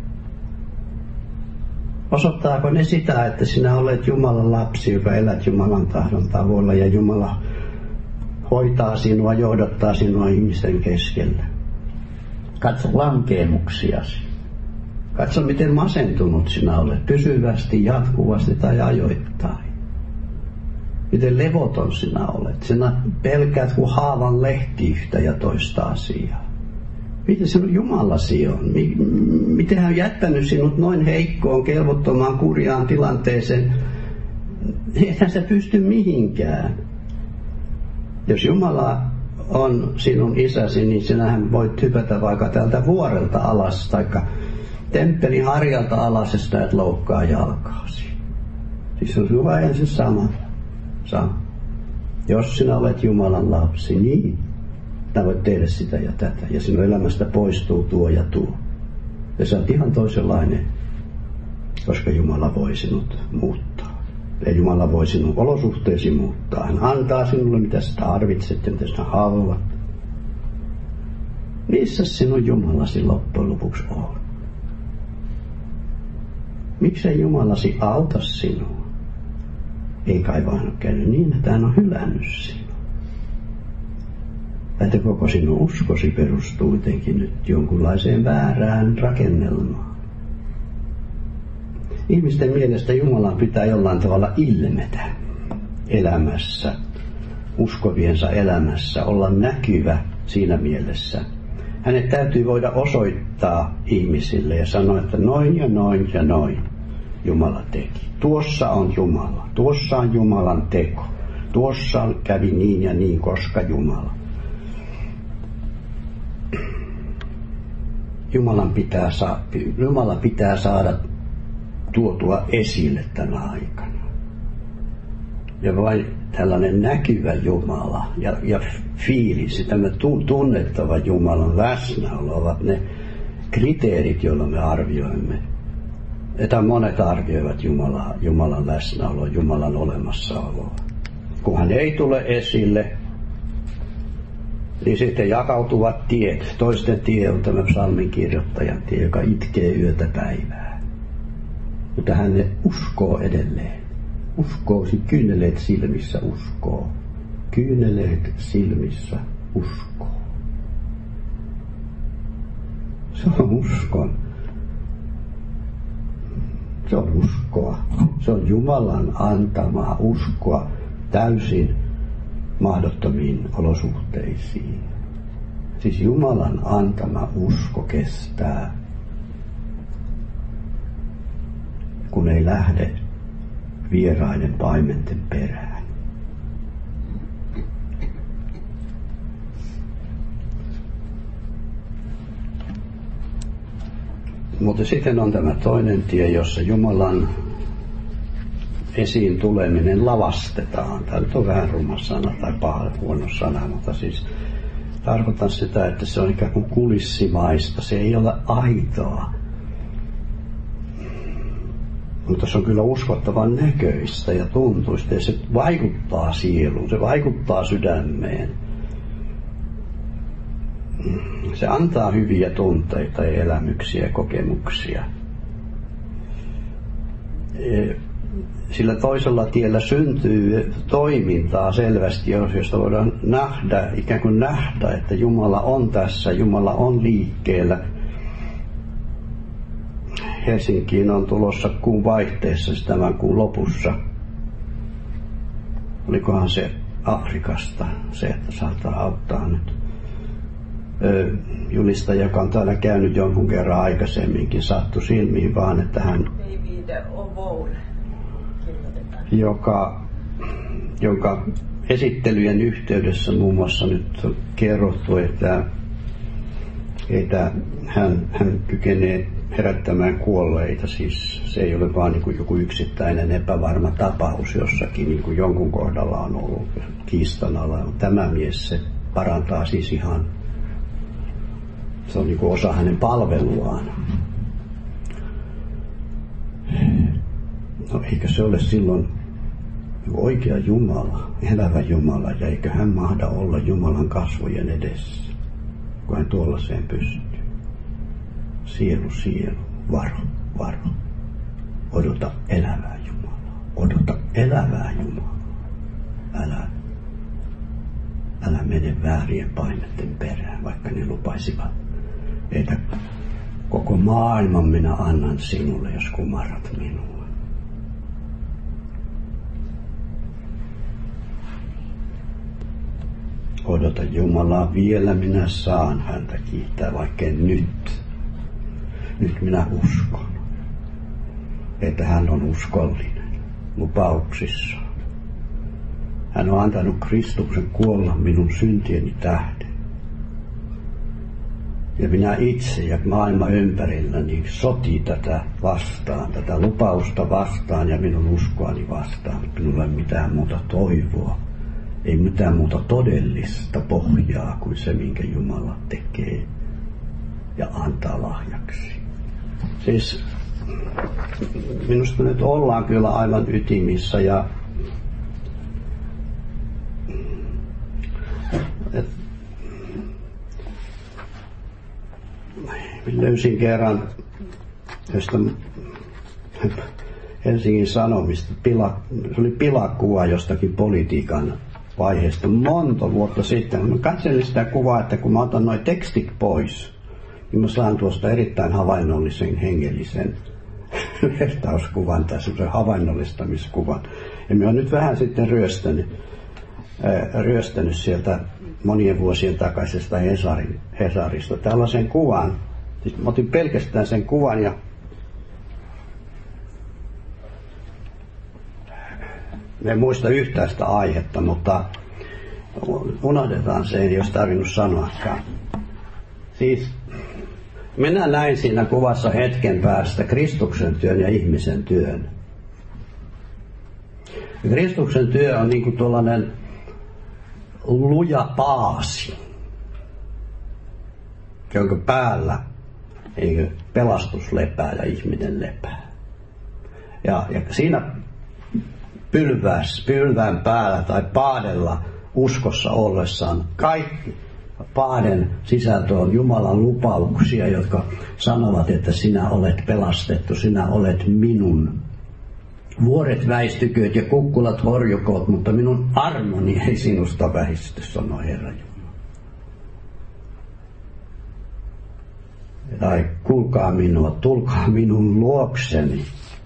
Osoittaako ne sitä, että sinä olet Jumalan lapsi, joka elät Jumalan tahdon tavoilla ja Jumala hoitaa sinua, johdattaa sinua ihmisten keskellä? Katso lankeemuksiasi. Katso, miten masentunut sinä olet, pysyvästi, jatkuvasti tai ajoittain. Miten levoton sinä olet. Sinä pelkäät kuin haavan lehti yhtä ja toista asiaa. Miten sinun Jumalasi on? Miten hän on jättänyt sinut noin heikkoon, kelvottomaan, kurjaan tilanteeseen? Eihän se pysty mihinkään. Jos Jumala on sinun isäsi, niin sinähän voit hypätä vaikka tältä vuorelta alas, taikka temppelin harjalta alas, ja sitä et loukkaa jalkaasi. Siis on hyvä ensin sama. Jos sinä olet Jumalan lapsi, niin sinä voit tehdä sitä ja tätä. Ja sinun elämästä poistuu tuo ja tuo. Ja sä oot ihan toisenlainen, koska Jumala voi sinut muuttaa. Ja Jumala voi sinun olosuhteesi muuttaa. Hän antaa sinulle, mitä sä tarvitset ja mitä sä haluat. Missä sinun Jumalasi loppujen lopuksi on? Miksei Jumalasi auta sinua? Ei kai vaan ole käynyt niin, että hän on hylännyt sinua. Että koko sinun uskosi perustuu jotenkin nyt jonkunlaiseen väärään rakennelmaan. Ihmisten mielestä Jumalan pitää jollain tavalla ilmetä elämässä, uskoviensa elämässä, olla näkyvä siinä mielessä. Hänet täytyy voida osoittaa ihmisille ja sanoa, että noin ja noin ja noin Jumala teki. Tuossa on Jumala, tuossa on Jumalan teko, tuossa kävi niin ja niin, koska Jumala. Jumala pitää saada tuotua esille tänä aikana. Ja vain tällainen näkyvä Jumala ja fiilis, tämä tunnettava Jumalan läsnäolo ovat ne kriteerit, joilla me arvioimme. Että monet arvioivat Jumalan läsnäoloa, Jumalan olemassaoloa. Kun hän ei tule esille, niin sitten jakautuvat tiet. Toisten tie on tämä psalmin kirjoittajan tie, joka itkee yötä päivää. Mutta hän uskoo edelleen. Uskoo, kyyneleet silmissä uskoo. Kyyneleet silmissä uskoo. Se on uskon. Se on uskoa. Se on Jumalan antamaa uskoa täysin mahdottomiin olosuhteisiin. Siis Jumalan antama usko kestää, kun ei lähde vieraiden paimenten perään. Mutta sitten on tämä toinen tie, jossa Jumalan esiin tuleminen lavastetaan. Tämä on vähän ruma sana tai huono sana, mutta siis tarkoitan sitä, että se on ikään kuin kulissimaista. Se ei ole aitoa. Mutta se on kyllä uskottavan näköistä ja tuntuista ja se vaikuttaa sieluun, se vaikuttaa sydämeen. Se antaa hyviä tunteita ja elämyksiä ja kokemuksia. Sillä toisella tiellä syntyy toimintaa selvästi, josta voidaan nähdä, ikään kuin nähdä, että Jumala on tässä, Jumala on liikkeellä. Helsinkiin on tulossa kuun vaihteessa, tämän kuun lopussa. Olikohan se Afrikasta, se, että saattaa auttaa nyt. Julistaja, joka on täällä käynyt jonkun kerran aikaisemminkin, sattui silmiin vaan, että hän, joka jonka esittelyjen yhteydessä muun muassa nyt on kerrottu, että hän kykenee herättämään kuolleita. Siis se ei ole vaan niin kuin joku yksittäinen epävarma tapaus jossakin, niin kuin jonkun kohdalla on ollut kiistanala. Tämä mies se parantaa siis ihan, se on niin kuin osa hänen palveluaan. No eikö se ole silloin oikea Jumala, elävä Jumala, ja eikö hän mahda olla Jumalan kasvojen edessä, kun hän tuollaiseen pystyy? Sielu, varo, odota elävää Jumalaa, odota elävää Jumalaa. Älä mene väärien paineiden perään, vaikka ne lupaisivat, että koko maailman minä annan sinulle, jos kumarrat minua. Odota Jumalaa vielä, minä saan häntä kiittää, vaikka nyt. Nyt minä uskon, että hän on uskollinen lupauksissaan. Hän on antanut Kristuksen kuolla minun syntieni tähden. Ja minä itse ja maailma ympärilläni sotii tätä vastaan, tätä lupausta vastaan ja minun uskoani vastaan. Minulla ei ole mitään muuta toivoa, ei mitään muuta todellista pohjaa kuin se, minkä Jumala tekee ja antaa lahjaksi. Siis minusta nyt ollaan kyllä aivan ytimissä ja löysin kerran josta Helsingin Sanomista se oli pilakuva jostakin politiikan vaiheesta monta vuotta sitten. Mä katselin sitä kuvaa, että kun mä otan noi tekstit pois, niin mä saan tuosta erittäin havainnollisen hengellisen vertauskuvan tai semmoisen havainnollistamiskuvan. Ja mä oon nyt vähän sitten ryöstänyt sieltä monien vuosien takaisesta Hesarista tällaisen kuvan. Siis mä otin pelkästään sen kuvan ja en muista yhtään sitä aihetta, mutta unohdetaan se, ei olisi tarvinnut sanoakaan. Siis minä näin siinä kuvassa hetken päästä Kristuksen työn ja ihmisen työn. Ja Kristuksen työ on niin kuin tuollainen luja paasi, jonka päällä eikö pelastus lepää ja ihminen lepää. Ja siinä pylvään päällä tai paadella uskossa ollessaan kaikki paaden sisältö on Jumalan lupauksia, jotka sanovat, että sinä olet pelastettu, sinä olet minun. Vuoret väistykööt ja kukkulat horjukoot, mutta minun armoni ei sinusta vähisty, sanoo Herra Jumala. Tai kuulkaa minua, tulkaa minun luokseni.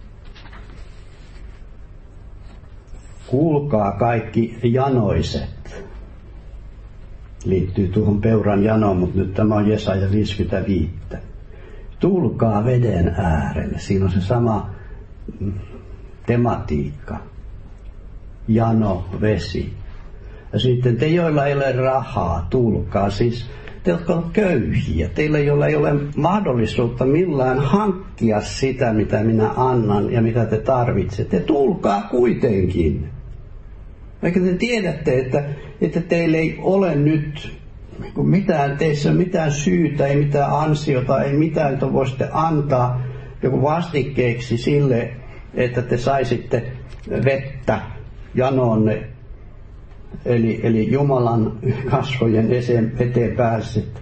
Kuulkaa kaikki janoiset. Liittyy tuohon peuran janoon, mutta nyt tämä on Jesaja 55. Tulkaa veden äärelle. Siinä on se sama tematiikka. Jano, vesi. Ja sitten te, joilla ei ole rahaa, tulkaa. Siis te, jotka ovat köyhiä, teillä, joilla ei ole mahdollisuutta millään hankkia sitä, mitä minä annan ja mitä te tarvitsette, tulkaa kuitenkin. Vaikka te tiedätte, että teillä ei ole nyt mitään, teissä mitään syytä, ei mitään ansiota, ei mitään, että voisitte antaa joku vastikkeeksi sille, että te saisitte vettä janoonne, eli Jumalan kasvojen eteen pääset.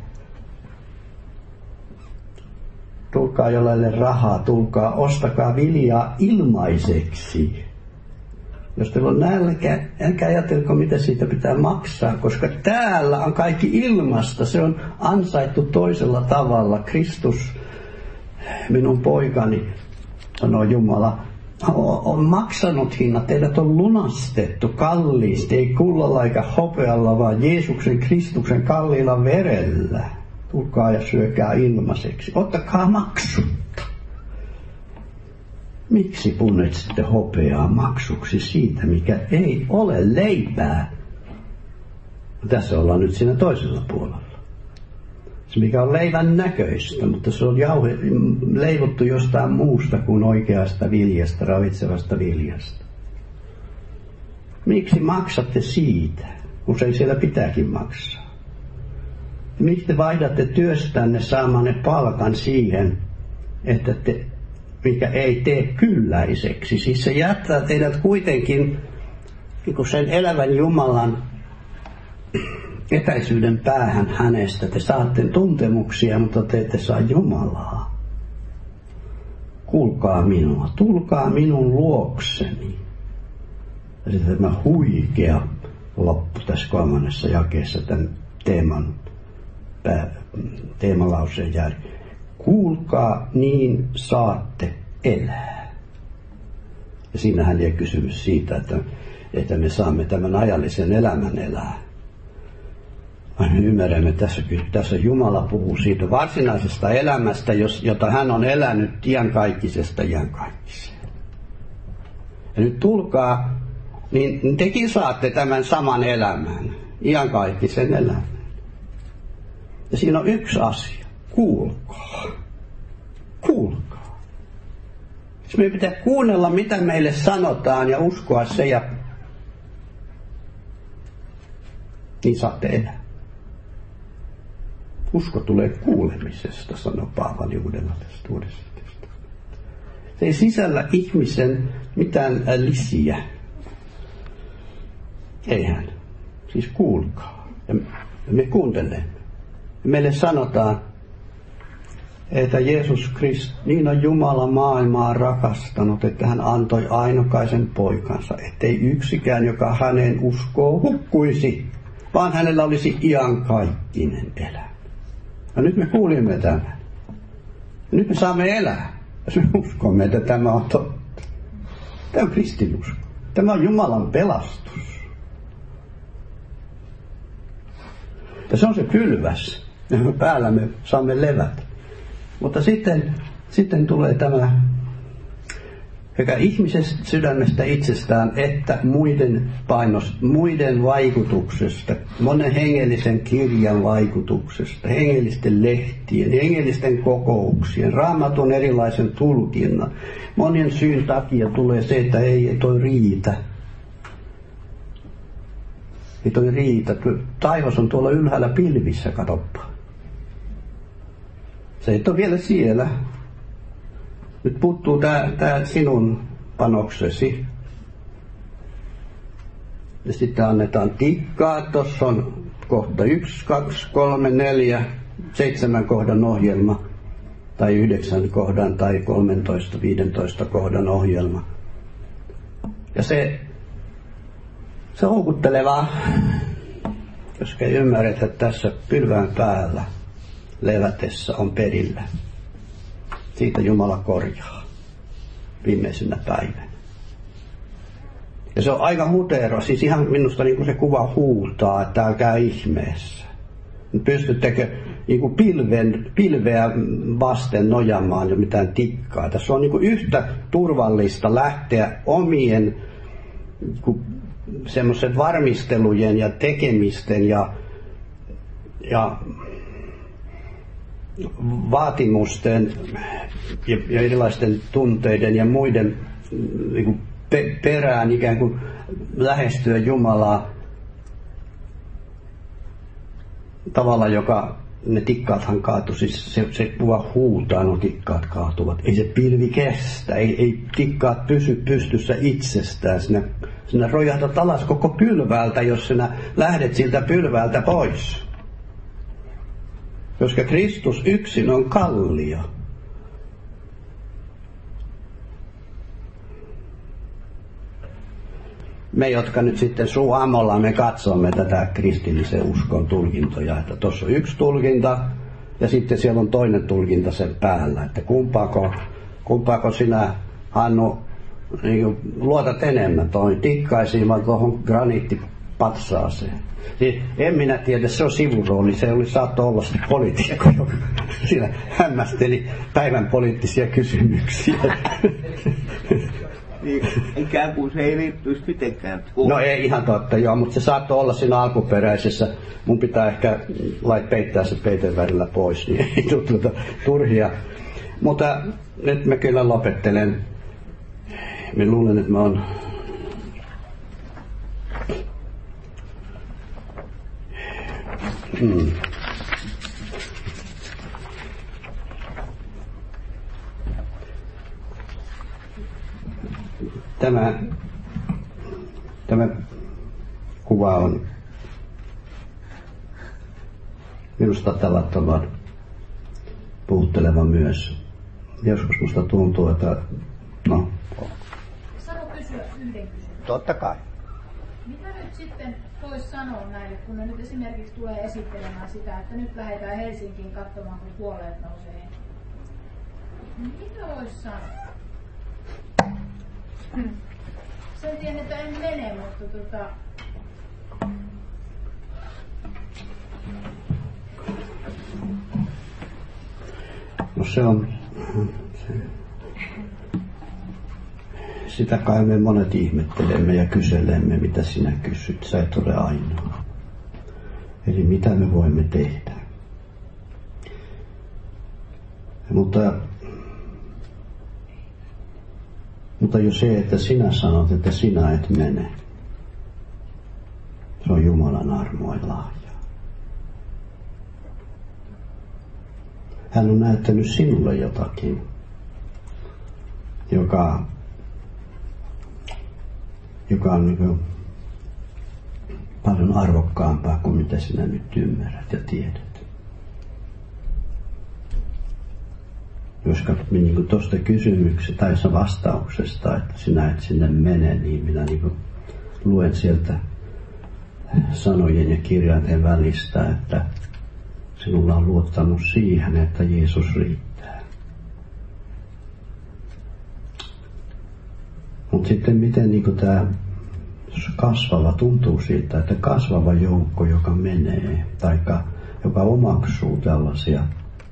Tulkaa jollaille rahaa, tulkaa, ostakaa viljaa ilmaiseksi. Jos teillä on nälkä, älkää ajatelko, mitä siitä pitää maksaa, koska täällä on kaikki ilmasta. Se on ansaittu toisella tavalla. Kristus, minun poikani, sanoo Jumala, on maksanut hinnat. Teidät on lunastettu kalliisti, ei kullalla eikä hopealla, vaan Jeesuksen Kristuksen kalliilla verellä. Tulkaa ja syökää ilmaiseksi. Ottakaa maksutta. Miksi punnitsette hopeaa maksuksi siitä, mikä ei ole leipää? Tässä ollaan nyt siinä toisella puolella. Se mikä on leivän näköistä, mutta se on leivottu jostain muusta kuin oikeasta viljasta, ravitsevasta viljasta. Miksi maksatte siitä? Usein siellä pitääkin maksaa. Miksi te vaihdatte työstänne saamanne palkan siihen, että mikä ei tee kylläiseksi? Siis se jättää teidät kuitenkin niin sen elävän Jumalan etäisyyden päähän hänestä. Te saatte tuntemuksia, mutta te ette saa Jumalaa. Kuulkaa minua, tulkaa minun luokseni. Ja sitten tämä huikea loppu tässä 3. jakeessa tämän teemalauseen jälkeen. Kuulkaa, niin saatte elää. Ja siinähän ei kysymys siitä, että me saamme tämän ajallisen elämän elää. Me ymmärrämme tässä Jumala puhuu siitä varsinaisesta elämästä, jota hän on elänyt iankaikkisesta iankaikkiseen. Ja nyt tulkaa, niin tekin saatte tämän saman elämän, iankaikkisen elämän. Ja siinä on yksi asia. Kuulkaa. Kuulkaa. Siis meidän pitää kuunnella, mitä meille sanotaan ja uskoa se ja niin saatte elää. Usko tulee kuulemisesta, sanoo Paavali Uudessa testamentissa. Se ei sisällä ihmisen mitään lisiä. Eihän. Siis kuulkaa. Ja me kuuntelemme. Meille sanotaan, että Jeesus Kristus, niin on Jumala maailmaa rakastanut, että hän antoi ainokaisen poikansa, ettei yksikään, joka häneen uskoo, hukkuisi, vaan hänellä olisi iankaikkinen elämä. Ja nyt me kuulimme tämän. Ja nyt me saamme elää, jos me uskomme, että tämä on totta. Tämä on kristinusko. Tämä on Jumalan pelastus. Ja se on se pylväs, ja päällä me saamme levätä. Mutta sitten tulee tämä sekä ihmisestä sydämestä itsestään että muiden vaikutuksesta, monen hengellisen kirjan vaikutuksesta, hengellisten lehtien, hengellisten kokouksien, Raamatun erilaisen tulkinnan. Monien syyn takia tulee se, että ei toi riitä. Ei toi riitä. Taivas on tuolla ylhäällä pilvissä, katoppa. Se ei ole vielä siellä. Nyt puuttuu tää sinun panoksesi. Ja sitten annetaan tikkaa. Tuossa on kohta 1, 2, 3, 4, 7 kohdan ohjelma. Tai 9 kohdan tai 13, 15 kohdan ohjelma. Ja se on houkuttelevaa, koska ymmärrät, että tässä pylvään päällä levätessä on perillä. Siitä Jumala korjaa viimeisenä päivänä. Ja se on aika mutero, siis ihan minusta niin kuin se kuva huutaa, että älkää ihmeessä. Pystyttekö niin kuin pilveä vasten nojamaan jo mitään tikkaa. Tässä on niin kuin yhtä turvallista lähteä omien semmoisen varmistelujen ja tekemisten ja vaatimusten ja erilaisten tunteiden ja muiden niin kuin perään ikään kuin lähestyä Jumalaa tavalla, joka ne tikkaathan kaatu, siis se kuva huutaa, no tikkaat kaatuvat. Ei se pilvi kestä, ei tikkaat pysy pystyssä itsestään. Sinä rojahdat alas koko pylvältä, jos sinä lähdet siltä pylvältä pois. Koska Kristus yksin on kallio. Me, jotka nyt sitten suuamolla me katsomme tätä kristillisen uskon tulkintoja, että tuossa on yksi tulkinta ja sitten siellä on toinen tulkinta sen päällä, että kumpaako sinä, Hannu, niin luotat enemmän tuohon tikkaisiin vai tuohon graniittipatsaaseen. Niin en minä tiedä, se on sivurooli, se saattoi olla se poliitikko, joka siinä hämmästeli päivän poliittisia kysymyksiä. Niin, ikään kuin se ei liittyisi mitenkään. No ei ihan totta, joo, mutta se saattoi olla siinä alkuperäisessä. Mun pitää ehkä peittää se peiten välillä pois, niin ei tule turhia. Mutta nyt mä kyllä lopettelen. Mä luulen, että mä oon... Tämä kuva on minusta tavattoman puhutteleva myös. Joskus musta tuntuu, että no. Saanko kysyä yhden kysymyksen? Totta kai. Mitä nyt sitten voisi sanoa näille, kun ne nyt esimerkiksi tulee esittelemään sitä, että nyt lähdetään Helsinkiin katsomaan, kun kuolleet nousee? Mitä voisi sanoa? Sen tiedän, että en mene, mutta No se on... Sitä kai me monet ihmettelemme ja kyselemme, mitä sinä kysyt. Sä et ole ainoa. Eli mitä me voimme tehdä. Mutta jo se, että sinä sanot, että sinä et mene, se on Jumalan armoa ja lahja. Hän on näyttänyt sinulle jotakin, joka on niin paljon arvokkaampaa kuin mitä sinä nyt ymmärrät ja tiedät. Koska niin tuosta kysymyksestä tai vastauksesta, että sinä et sinne mene, niin minä niin luen sieltä sanojen ja kirjainten välistä, että sinulla on luottamus siihen, että Jeesus riittää. Mutta sitten miten niin tämä kasvava tuntuu siltä, että kasvava joukko, joka menee, tai joka omaksuu tällaisia,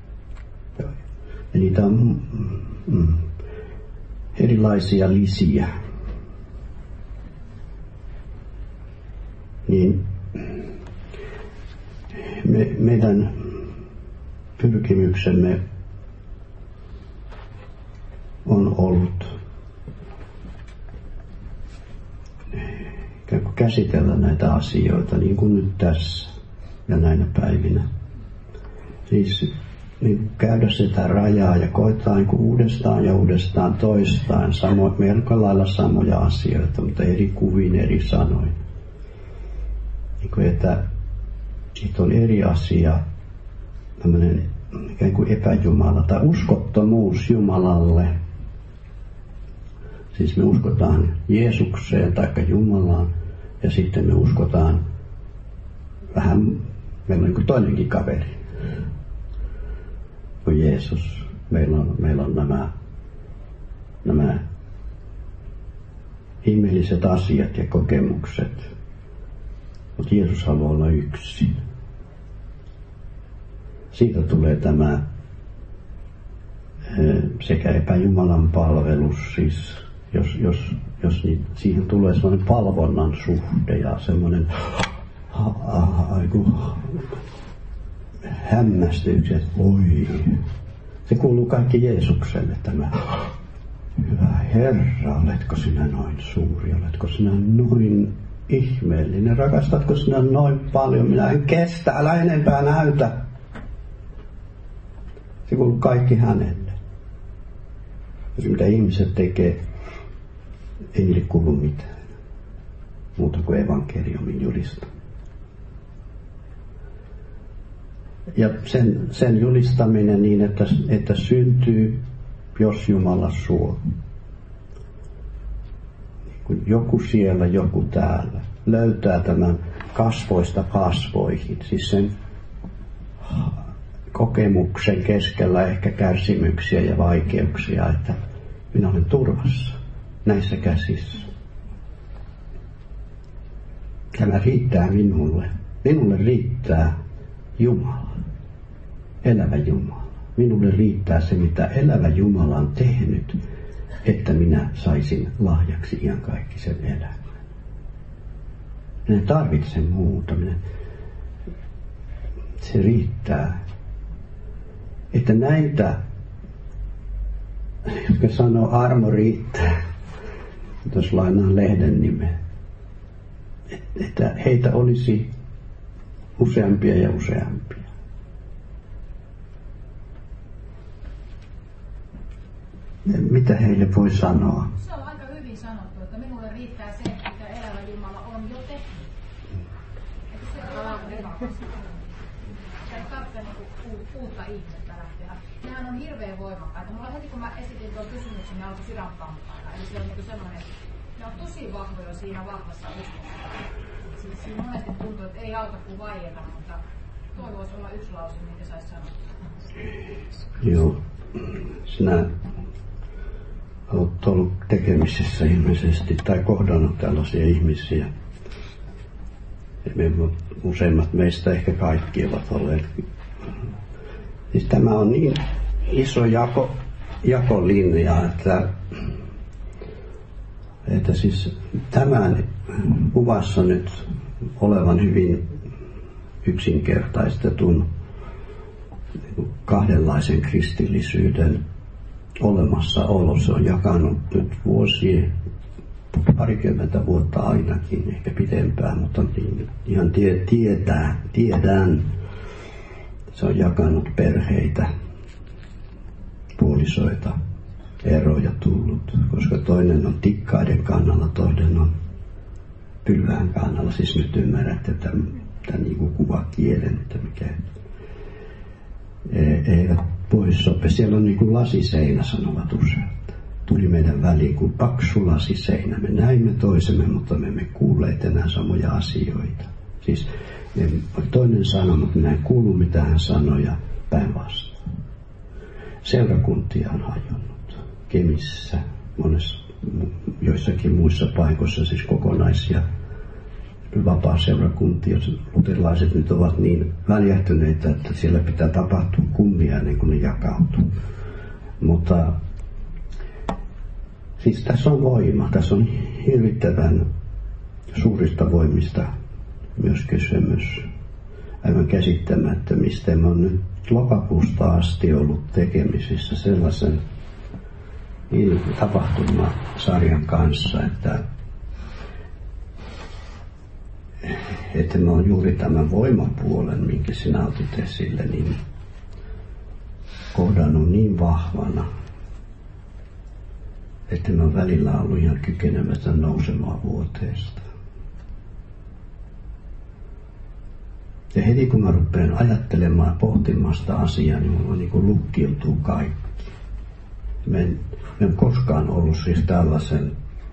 ja niitä on erilaisia lisiä, niin meidän pyrkimyksemme on ollut käsitellä näitä asioita niin kuin nyt tässä ja näinä päivinä. Siis niin käydä sitä rajaa ja koittaa niin uudestaan ja uudestaan toistaan melko lailla samoja asioita, mutta eri kuvin, eri sanoin. Niin että on eri asia, tämmöinen ikään kuin epäjumala tai uskottomuus Jumalalle. Siis me uskotaan Jeesukseen tai Jumalaan ja sitten me uskotaan vähän, meillä on niin kuin toinenkin kaveri kuin Jeesus. Meillä on nämä ihmeelliset asiat ja kokemukset, mutta Jeesus haluaa olla yksin. Siitä tulee tämä sekä epäjumalan palvelus, siis jos niin, siihen tulee sellainen palvonnan suhde ja semmoinen hämmästyksiä, että oi, se kuuluu kaikki Jeesukselle tämä. Hyvä Herra, oletko sinä noin suuri, oletko sinä noin ihmeellinen, rakastatko sinä noin paljon, minä en kestä, älä enempää näytä. Se kuuluu kaikki hänelle. Ja se mitä ihmiset tekee, ei niille kuulu mitään muuta kuin evankeliumin julistaminen. Ja sen julistaminen niin, että syntyy, jos Jumala suo. Kun joku siellä, joku täällä löytää tämän kasvoista kasvoihin, siis sen kokemuksen keskellä ehkä kärsimyksiä ja vaikeuksia, että minä olen turvassa näissä käsissä. Tämä riittää minulle. Minulle riittää Jumala, elävä Jumala. Minulle riittää se, mitä elävä Jumala on tehnyt että minä saisin lahjaksi iankaikkisen elämän. Minä en tarvitse muuta. Se riittää. Että näitä, jotka sanoo armo riittää, jos lainaan lehden nimeä, että heitä olisi useampia ja useampia. Mitä heille voi sanoa? Se on aika hyvin sanottu, että minulle riittää se, mitä elävä Jumala on jo tehnyt. Että se on ei tarvitse uutta ihmettä lähteä. Nehän on hirveän voimakkaita. Mulla heti kun mä esitin tuon kysymyksen, niin alkoi sydän kamppailla. Eli se on niin semmoinen, ne on tosi vahvoja siinä vahvassa uskossa. Siis siinä monesti tuntuu, että ei auta kuin vaieta, mutta toi voisi olla yksi lause, minkä saisi sanoa. Joo. Sinä olet ollut tekemisissä ilmeisesti tai kohdannut tällaisia ihmisiä. Useimmat meistä, ehkä kaikki ovat olleet. Siis tämä on niin iso jakolinja, että siis tämän kuvassa nyt olevan hyvin yksinkertaistetun kahdenlaisen kristillisyyden olemassaolo. Se on jakanut nyt vuosia, parikymmentä vuotta ainakin, ehkä pitempään, mutta ihan tiedän. Se on jakanut perheitä, puolisoita, eroja tullut, koska toinen on tikkaiden kannalla, toinen on pylvään kannalla. Siis nyt ymmärrätte tämän niin kuin kuvakielen, että mikä eivät pois sope. Siellä on niin kuin lasiseinä, sanovat useat. Tuli meidän väliin kuin paksu lasiseinä. Me näimme toisemme, mutta me emme kuulleet enää samoja asioita. Siis toinen sanoi, mutta minä en kuulu mitä hän sanoi ja päinvastoin. Seurakuntia on hajonnut. Kemissä, joissakin muissa paikoissa, siis kokonaisia vapaa-seurakuntia. Luterilaiset nyt ovat niin väljähtyneitä, että siellä pitää tapahtua kummia ennen kuin ne jakautuu. Mutta siis tässä on voima, tässä on hirvittävän suurista voimista myös kysymys. Aivan käsittämättömistä. Mä oon nyt lokakuusta asti ollut tekemisissä sellaisen tapahtumasarjan kanssa, että mä oon juuri tämän voimapuolen, minkä sinä otit esille, niin kohdannut niin vahvana, että mä oon välillä ollut ihan kykenemätön nousemaan vuoteesta. Ja heti kun mä rupean ajattelemaan ja pohtimaan sitä asiaa, niin mulla niin kuin lukkiutuu kaikki. Mä en koskaan ollut siis tällaisen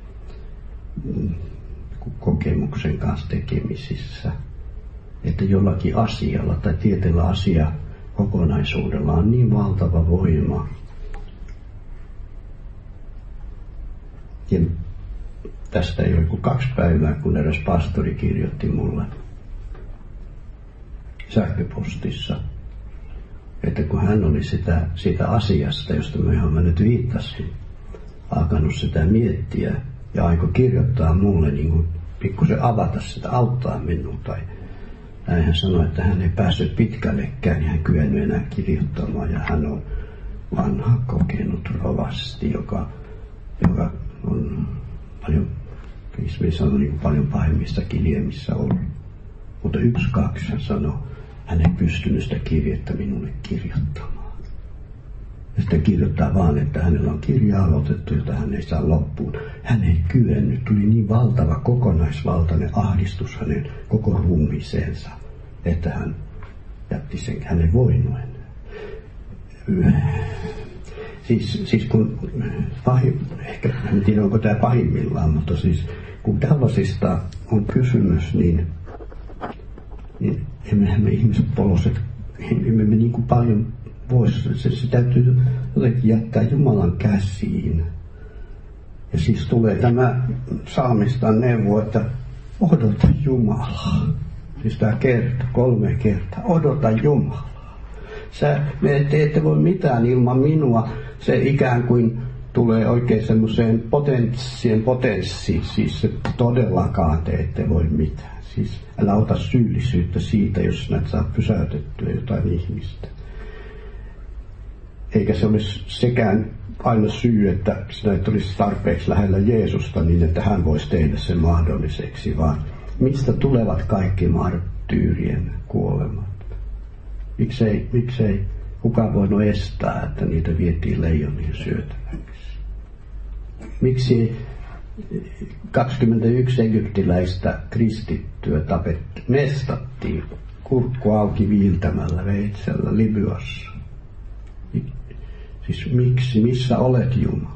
kokemuksen kanssa tekemisissä, että jollakin asialla tai tietyllä asia kokonaisuudella on niin valtava voima. Ja tästä ei ole kuin 2 päivää, kun eräs pastori kirjoitti mulle sähköpostissa, että kun hän oli sitä asiasta, josta mä nyt viittasin, alkanut sitä miettiä ja aikoi kirjoittaa mulle niin kuin pikkusen avata sitä, auttaa minua. Tai näin hän sanoi, että hän ei päässyt pitkällekään, niin hän kyennyt enää kirjoittamaan. Ja hän on vanha kokenut rovasti, joka on paljon, niin paljon pahimmissa kiljemissä ollut. Mutta 1-2 hän sanoi, hän ei pystynyt sitä kirjettä minulle kirjoittamaan. Ja sitä kirjoittaa vaan, että hänellä on kirja aloitettu, jota hän ei saa loppuun. Hän ei kyennyt, tuli niin valtava kokonaisvaltainen ahdistus hänen koko ruumiiseensa, että hän jätti sen, hän ei voinut enää. Siis kun ehkä en tiedä onko tämä pahimmillaan, mutta siis kun tällaisista on kysymys, niin emmehän me ihmiset poloset, emme me niin kuin paljon voisi, se täytyy jotenkin jättää Jumalan käsiin. Ja siis tulee tämä psalmistan neuvo, että odota Jumalaa. Siis tämä 3 kertaa, odota Jumalaa. Me ette voi mitään ilman minua. Se ikään kuin tulee oikein semmoiseen potenssiin, siis että todellakaan te ette voi mitään. Siis älä ota syyllisyyttä siitä, jos sinä et saa pysäytettyä jotain ihmistä. Eikä se olisi sekään aina syy, että sinä et olisi tarpeeksi lähellä Jeesusta niin, että hän voisi tehdä sen mahdolliseksi, vaan mistä tulevat kaikki marttyyrien kuolemat? Miksei kukaan voinut estää, että niitä vietiin leijonien syötäväksi? Miksi 21 egyptiläistä kristittyä mestattiin kurkku auki viiltämällä veitsellä Libyassa? Siis miksi? Missä olet Jumala?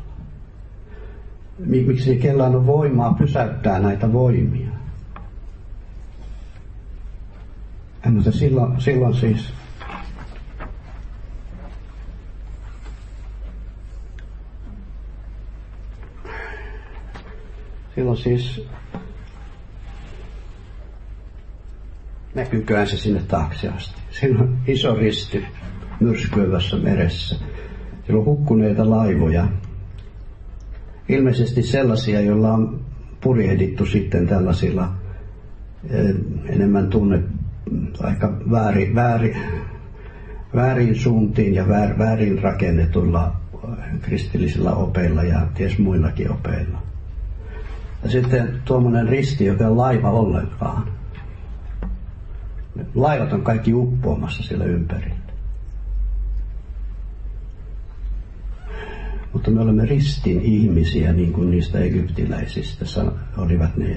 Miksi kellään on voimaa pysäyttää näitä voimia? Mutta silloin siis näkyyköhän se sinne taakse asti. Siinä on iso risti myrskyävässä meressä. Siellä on hukkuneita laivoja. Ilmeisesti sellaisia, joilla on purjehdittu sitten tällaisilla enemmän aika väärin suuntiin ja väärin rakennetuilla kristillisillä opeilla ja ties muillakin opeilla. Ja sitten tuommoinen risti, joka on laiva ollenkaan. Laivat on kaikki uppoamassa siellä ympärillä. Mutta me olemme ristin ihmisiä, niin kuin niistä egyptiläisistä olivat ne.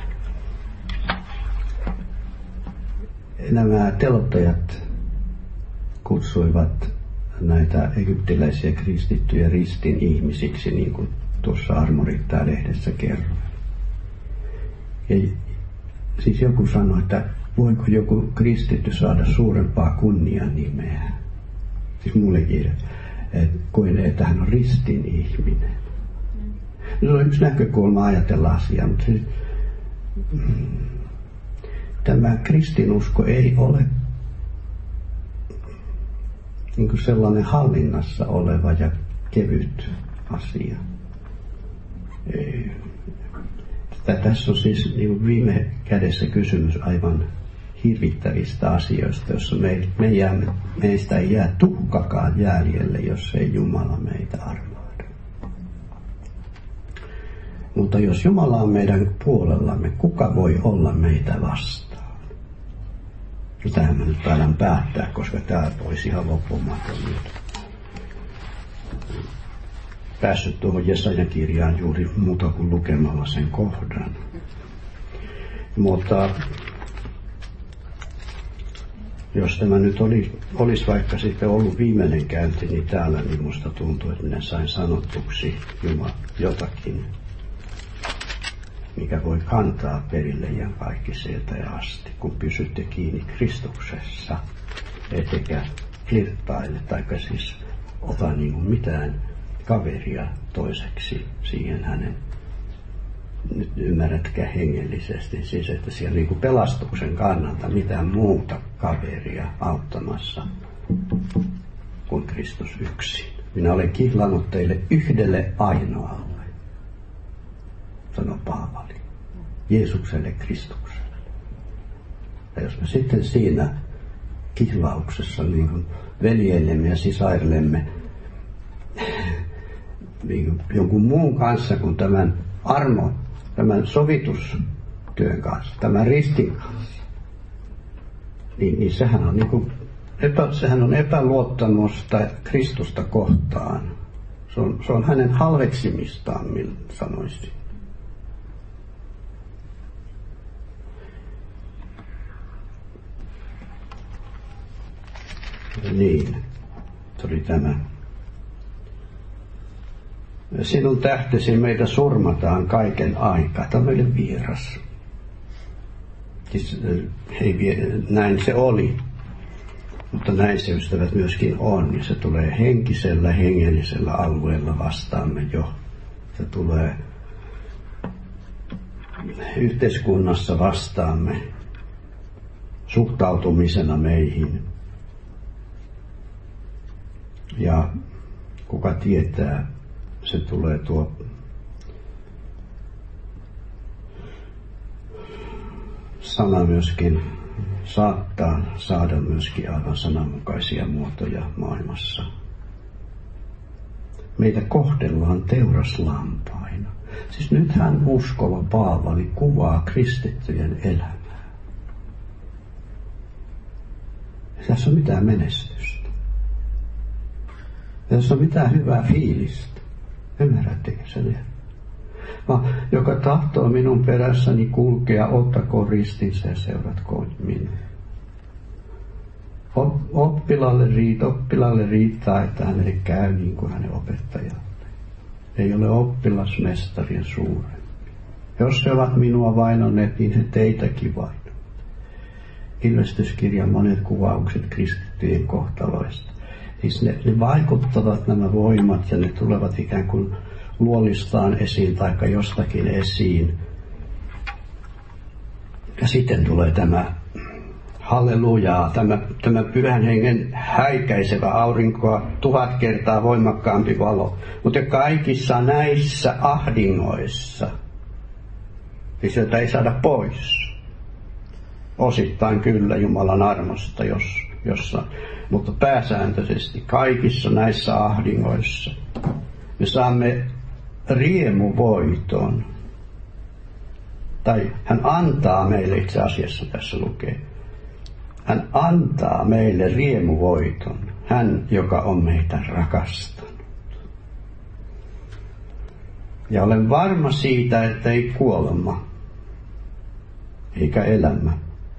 Nämä telottajat kutsuivat näitä egyptiläisiä kristittyjä ristin ihmisiksi, niin kuin tuossa Armorittaa-lehdessä kerroin. Ja siis joku sanoi, että voiko joku kristitty saada suurempaa kunnianimeä? Siis mullekin, kuin että hän on ristin ihminen. Se on yksi näkökulma ajatella asiaa, mutta siis, tämä kristinusko ei ole niin kuin sellainen hallinnassa oleva ja kevyt asia. Tässä on siis niin viime kädessä kysymys aivan hirvittävistä asioista, jossa meistä ei jää tuhkakaan jäljelle, jos ei Jumala meitä armahda. Mutta jos Jumala on meidän puolellamme, kuka voi olla meitä vastaan? Tähän mä nyt taidan päättää, koska tämä voisi ihan loppumaton nyt. Päässyt tuohon Jesajan kirjaan juuri muuta kuin lukemalla sen kohdan. Mutta jos tämä nyt olisi vaikka sitten ollut viimeinen käynti, niin täällä niin musta tuntuu, että minä sain sanotuksi jotakin, mikä voi kantaa perille ja kaikki sieltä ja asti, kun pysytte kiinni Kristuksessa, ettekä flirttaile, taikka siis ota niin kuin mitään kaveria toiseksi siihen hänen, nyt ymmärrätkää hengellisesti, siis että siellä niin kuin pelastuksen kannalta mitään muuta kaveria auttamassa kuin Kristus yksin. Minä olen kihlannut teille yhdelle ainoalle, sanoi Paavali, Jeesukselle Kristukselle. Ja jos me sitten siinä kihlauksessa niin kuin veljeillemme ja sisairillemme niin jonkun muun kanssa kuin tämän tämän sovitustyön kanssa, tämän ristin kanssa, niin sehän on, sehän on epäluottamusta Kristusta kohtaan. Se on hänen halveksimistaan, sanoisin. Niin, se oli tämä. Sinun tähtesi meitä surmataan kaiken aikaa. Tämä on meille vieras. Siis, näin se oli. Mutta näin se, ystävät, myöskin on. Ja se tulee henkisellä, hengellisellä alueella vastaamme jo. Se tulee yhteiskunnassa vastaamme suhtautumisena meihin. Ja kuka tietää, se tulee tuo sana myöskin saattaa saada myöskin aivan sananmukaisia muotoja maailmassa. Meitä kohdellaan teuraslampaina. Siis nythän uskova Paavali kuvaa kristittyjen elämää. Ei tässä ole mitään menestystä. Ei tässä ole mitään hyvää fiilistä. Ymmärrättekö sen? Joka tahtoo minun perässäni kulkea, ottakoon ristinsä ja seuratkoon minua. Oppilaalle riittää, että hänelle käy niin kuin hänen opettajalle. Ei ole oppilasmestarien suurempi. Jos he ovat minua vainonneet, niin he teitäkin vainovat. Ilmestyskirjan monet kuvaukset kristittyjen kohtaloista. Siis ne vaikuttavat nämä voimat ja ne tulevat ikään kuin luolistaan esiin tai jostakin esiin. Ja sitten tulee tämä hallelujaa, tämä pyhän hengen häikäisevä aurinkoa 1000 kertaa voimakkaampi valo. Mutta kaikissa näissä ahdingoissa, siis sieltä ei saada pois. Osittain kyllä Jumalan armosta jossain, mutta pääsääntöisesti kaikissa näissä ahdingoissa me saamme riemuvoiton. Tai hän antaa meille, itse asiassa tässä lukee, hän antaa meille riemuvoiton. Hän, joka on meitä rakastanut. Ja olen varma siitä, että ei kuolema, eikä elämä,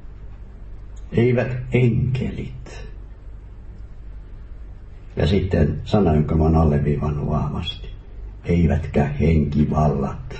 eivät enkelit. Ja sitten sana, jonka mä oon alleviivannut vahvasti. Eivätkä henkivallat.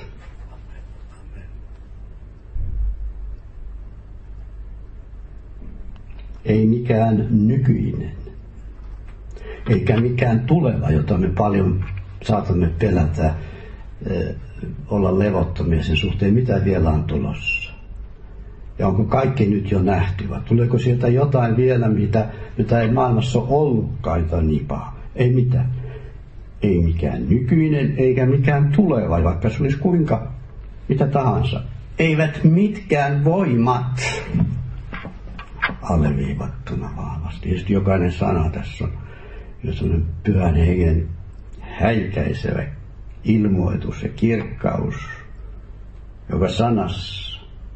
Ei mikään nykyinen. Eikä mikään tuleva, jota me paljon saatamme pelätä, olla levottomia sen suhteen, mitä vielä on tulossa. Ja onko kaikki nyt jo nähty, vai tuleeko sieltä jotain vielä, mitä ei maailmassa ole ollutkaan, tai niin paha? Ei mitään. Ei mikään nykyinen, eikä mikään tuleva, vaikka se olisi kuinka, mitä tahansa. Eivät mitkään voimat, alleviivattuna vahvasti. Ja jokainen sana tässä on sellainen pyhän hengen häikäisevä ilmoitus ja kirkkaus, joka sanassa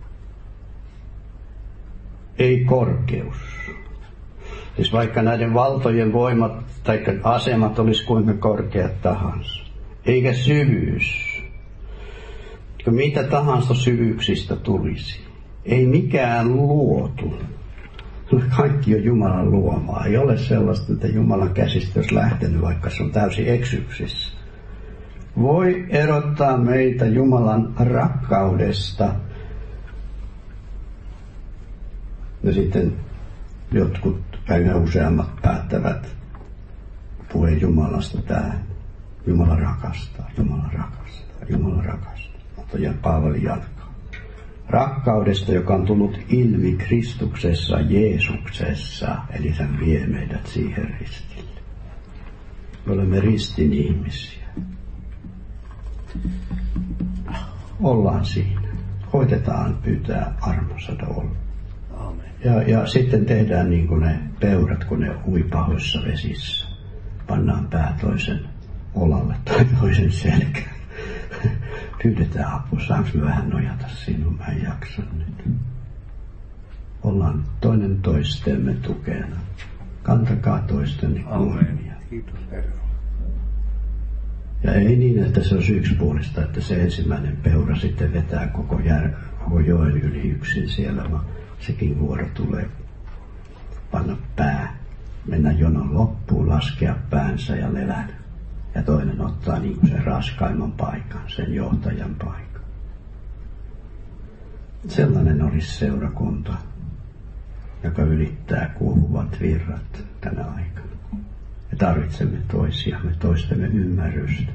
ei korkeus. Siis vaikka näiden valtojen voimat tai asemat olisi kuinka korkeat tahansa. Eikä syvyys. Mitä tahansa syvyyksistä tulisi. Ei mikään luotu. Kaikki on Jumalan luomaa. Ei ole sellaista, että Jumalan käsistä olisi lähtenyt, vaikka se on täysin eksyksissä. Voi erottaa meitä Jumalan rakkaudesta. Ja sitten jotkut aina useammat päättävät puheen Jumalasta tähän. Jumala rakastaa, Jumala rakastaa, Jumala rakastaa. Mutta Paavali jatkaa. Rakkaudesta, joka on tullut ilmi Kristuksessa, Jeesuksessa, eli hän vie meidät siihen ristille. Me olemme ristin ihmisiä. Ollaan siinä. Koitetaan pyytää armosada olla. Ja sitten tehdään niin kuin ne peurat, kun ne ui pahoissa vesissä. Pannaan pää toisen olalle tai toisen selkään. Pyydetään apua, saanko me vähän nojata sinun, mä en jaksa nyt. Ollaan toinen toistemme tukena. Kantakaa toistenne kuormia. Kiitos Herra. Ja ei niin, että se on yksipuolista, että se ensimmäinen peura sitten vetää koko joen yli yksin siellä, vaan sekin vuoro tulee panna pää, mennä jonon loppuun, laskea päänsä ja levätä. Ja toinen ottaa niin kuin sen raskaimman paikan, sen johtajan paikan. Sellainen olisi seurakunta, joka ylittää kuohuvat virrat tänä aikana. Me tarvitsemme toisiamme, toistemme ymmärrystä,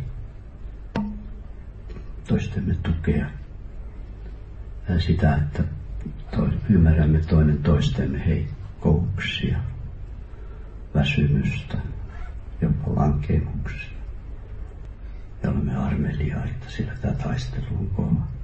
toistemme tukea ja sitä, että ymmärrämme toinen toistemme heikkouksia, väsymystä, jopa lankemuksia. Me olemme armeliaita, sillä tämä taistelu on kova.